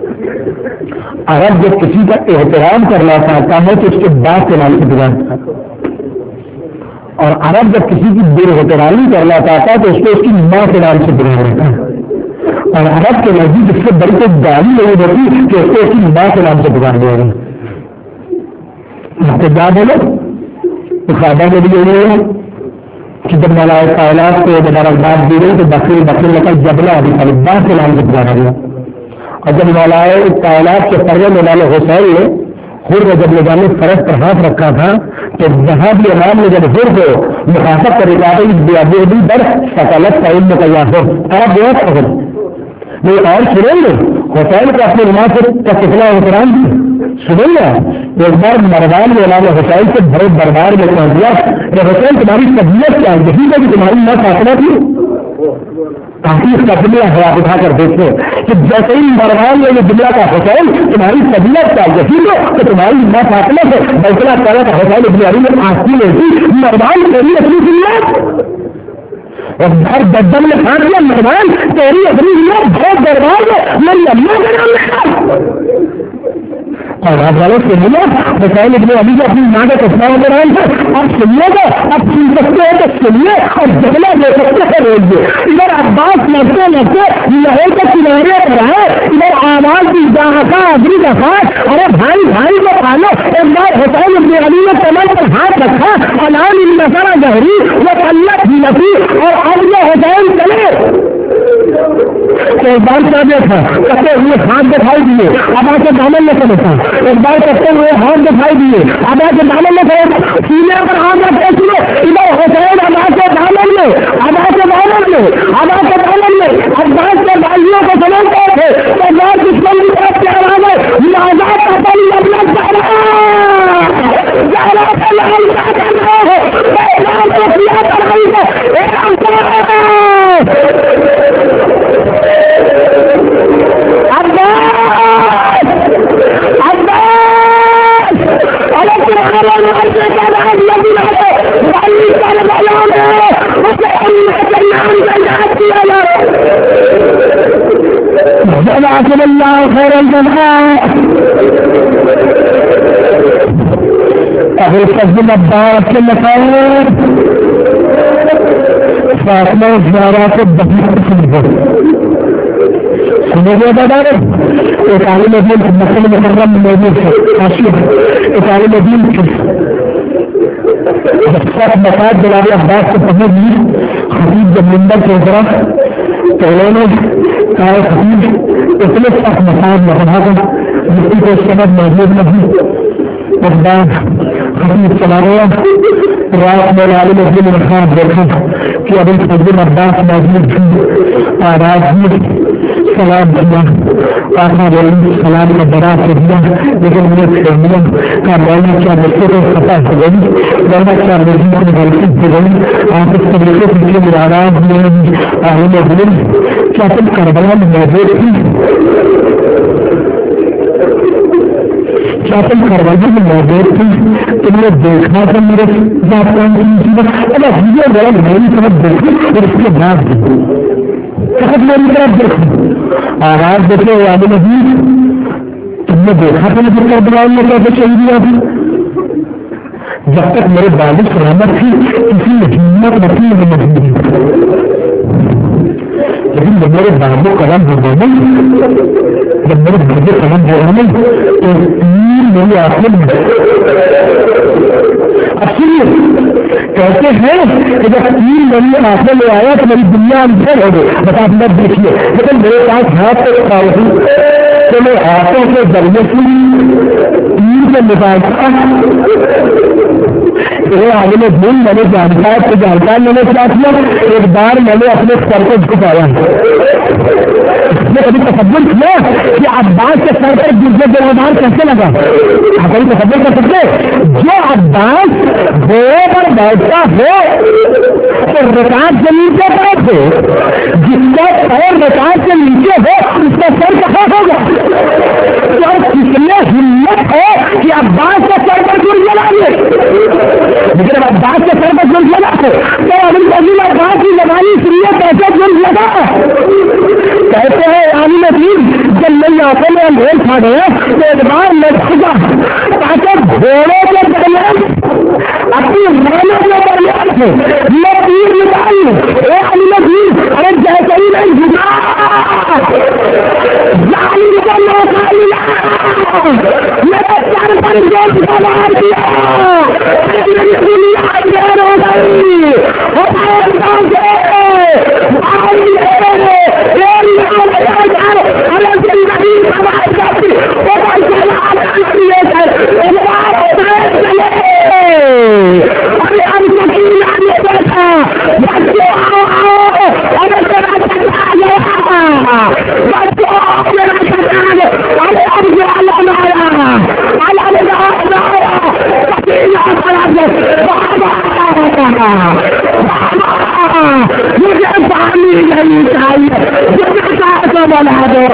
عرب جب کسی کا احترام کرنا چاہتا ہے تو اس کے بعد کے نام سے گزارتا ہے اور عرب جب کسی کی بے احترامی کرنا چاہتا ہے تو اس کو اس کی ماں کے نام سے گزارتا ہے اور عرب کے نزدیک اس سے بڑی کوئی گالی نہیں ہوتی کہ اس کو اس کی ماں کے نام سے گزار دیا گا آپ کو یاد ہے تو فائدہ کے لیے یہ ہے کہ جب ملائے کائنات کو مبارکباد دی گئی تو بکری لکل جبلا الباس کے نام سے گزارا گیا اور جب ملائے کائنات کے پرے مولانا حسین نے خود جب نظام فرض پر ہاتھ رکھا تھا تو جہاں بھی امام نے جب خود کو مخاطب کر رکھا در سکالت کا علم کا یاد ہو آپ بہت پسند نہیں اور سنیں گے حسین کو اپنے نماز کا کتنا احترام دی سنیں گے ایک بار مروان نے امام حسین سے بڑے دربار میں پہنچ دیا کہ حسین تمہاری طبیعت کیا یہی ہے کہ تمہاری ماں فاطمہ تھی کافی اس کا جملہ ہے آپ اٹھا کر دیکھیں کہ جیسے ہی مروان نے یہ جملہ کا حسین تمہاری طبیعت کیا یہی ہے کہ تمہاری ماں فاطمہ سے بیٹھنا چاہا تھا حسین ابن علی میں آنکھیں نہیں تھی مروان تیری اپنی طبیعت اور ہر دم نے کھا دیا مروان تیری اپنی بہت دربار میں میری اما کا نام لکھا اور آپ والوں سے ملا حسین ابن علی کو اپنی ماں کا چشمہ ہو رہا ہے آپ سنیے گا اب سن سکتے ہیں تو سنیے اور جگلا دے سکتے ہیں روزیے ادھر عباس لگتے لہر کے کنارے پر ہے ادھر آواز کی جہاں ابری کا خاص ارے بھائی کو پالو ایک بار حسین ابن علی نے کمر پر ہاتھ رکھا الان نسرا گہری وہ اللہ کی نفی اور اب یہ حسین چلے تو ایک بار کیا دیکھا کہتے ہوئے ہاتھ دکھائی دیے اب آ کے دامن میں چلے تھا ایک بار کہتے ہوئے ہاتھ دکھائی دیے اب آ کے دامن میں چلے سینے پر ہاتھ رکھتے سنو ادھر حسین اب آ کے دامن میں اب آ کے دامن میں اب آ کے دامن میں اب بات کے بازیوں کو سمجھتے تھے تو بات دشمن کی طرف سے آواز ہے آزاد کا پانی اپنا جزاكم الله خير الجزاء. أبو الفضل الدار كل خير فاطمة زيارات الدقيقة في البر سمجھے بادار ایک عالم دین مسلم محرم موجود ہے عاشق ایک عالم دین کی سب مفاد جناب عباس کو پہنچ لی خطیب جب منبر کے طرف تو انہوں نے کہا خطیب اتنے سخت مفاد لگا کر مٹی کو سمجھ موجود نہیں اس بار خطیب چلا گیا رات میں عالم دین نے خواب دیکھا کہ ابھی فضل عباس موجود تھی آواز میں سلام دیا آخر بولی سلام کا بڑا سے دیا لیکن مجھے چھوڑ دیا کہ مولانا کیا بچے کو خطا ہو گئی مولانا کیا رضی کو غلطی ہو گئی آپ اس طریقے سے مجھے میرا آواز میں عالم دین کیا تم کربلا میں موجود تھی کیا تم کربلا میں موجود تھی تم نے دیکھا تھا میرے ذات اگر مجھے بڑا میری طرف دیکھی اور اس کے بعد فقط میری طرف دیکھو آواز دیکھے عالم دین تم نے دیکھا تھا مجھے کربلا میں کیسے شہید ہوا تھی جب تک میرے والد سلامت تھی کسی نے ہمت نہیں مجبوری لیکن جب میرے بابو قدم ہو گئے جب میرے بابو قدم ہو گئے تو تین میری آنکھوں میں اصل کہتے ہیں کہ جب تین میری آنکھوں میں آیا تو میری دنیا اندر ہو گئی بس آپ مت دیکھیے لیکن میرے پاس ہاتھ تک کھاؤ تو میں آنکھوں کے ذریعے سے تین کے نکالتا عالم دین میں نے جانکار میں نے کیا کیا ایک بار میں نے اپنے سر کو جھکایا نے کبھی تصور کیا کہ عباس کے سر پر دوسرے دیوار کیسے لگا آپ کبھی تصور کر سکتے جو عباس گھوڑے پر بیٹھتا ہو تو رکعت کے نیچے بیٹھ ہو جس کا پیر رکعت کے نیچے ہو اس کا سر کہاں ہوگا اور کتنے ہمت ہے کہ عباس کے سر پر گر جلا دے لیکن اب عباس کے سر پر گر لگا تو ابھی عظیم عباس کی زبانی سریت کیسے گر لگا کہتے ہیں عالم دین جب میری آنکھوں میں اندھیر کھا گیا تو ایک بار میں کھجا تاکہ گھوڑوں کے درمیان اپنی مانوں کے درمیان سے میں تیر نکالوں اے عالم دین ارے جیسے ہی میں جھکا ظالم کو موقع ملا میرے سر پر جوش کا مار دیا میری دنیا دیر ہو گئی مجھے پانی نہیں چاہیے مجھے بنا دو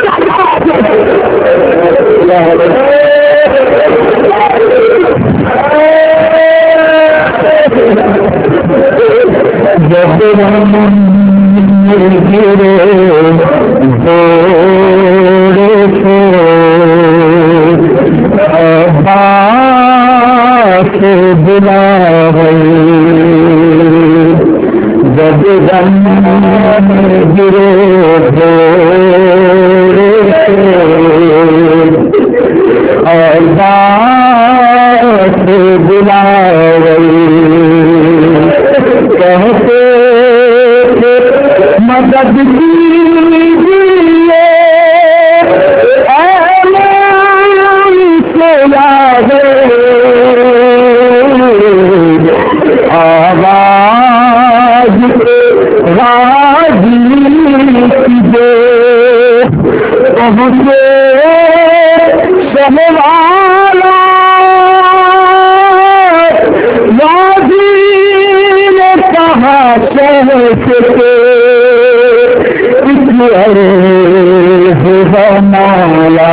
بلا جب گرو اور بات بلا کہتے مدد کی ہے مولا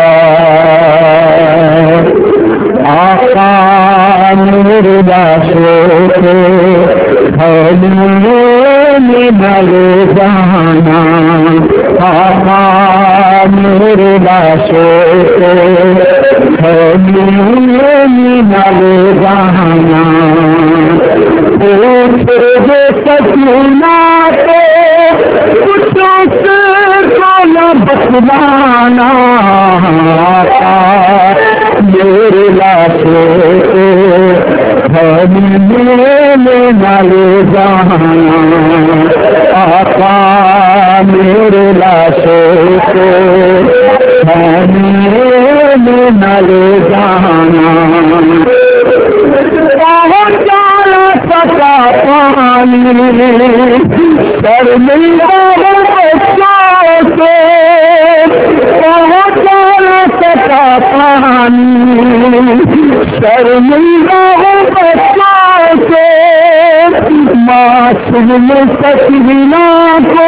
آقا میرے لاشوں کو میں نلے جانا آقا میرے لاشوں کو میں نلے جانا جو سکینہ کو کچھوں سے کالا بخلانا میرے لاشوں میں نلے جانا آقا میرے لاشوں کو میں نلے جانا سکا پانی شرمندہ بچوں سے پہنچا سکا پانی شرمندہ بچوں سے معصوم سکینہ کو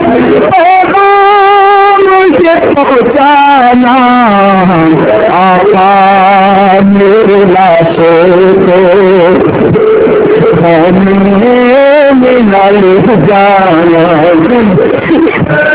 پیغام سے پہنچانا آقا میرے لاشوں کو میں نلے جانا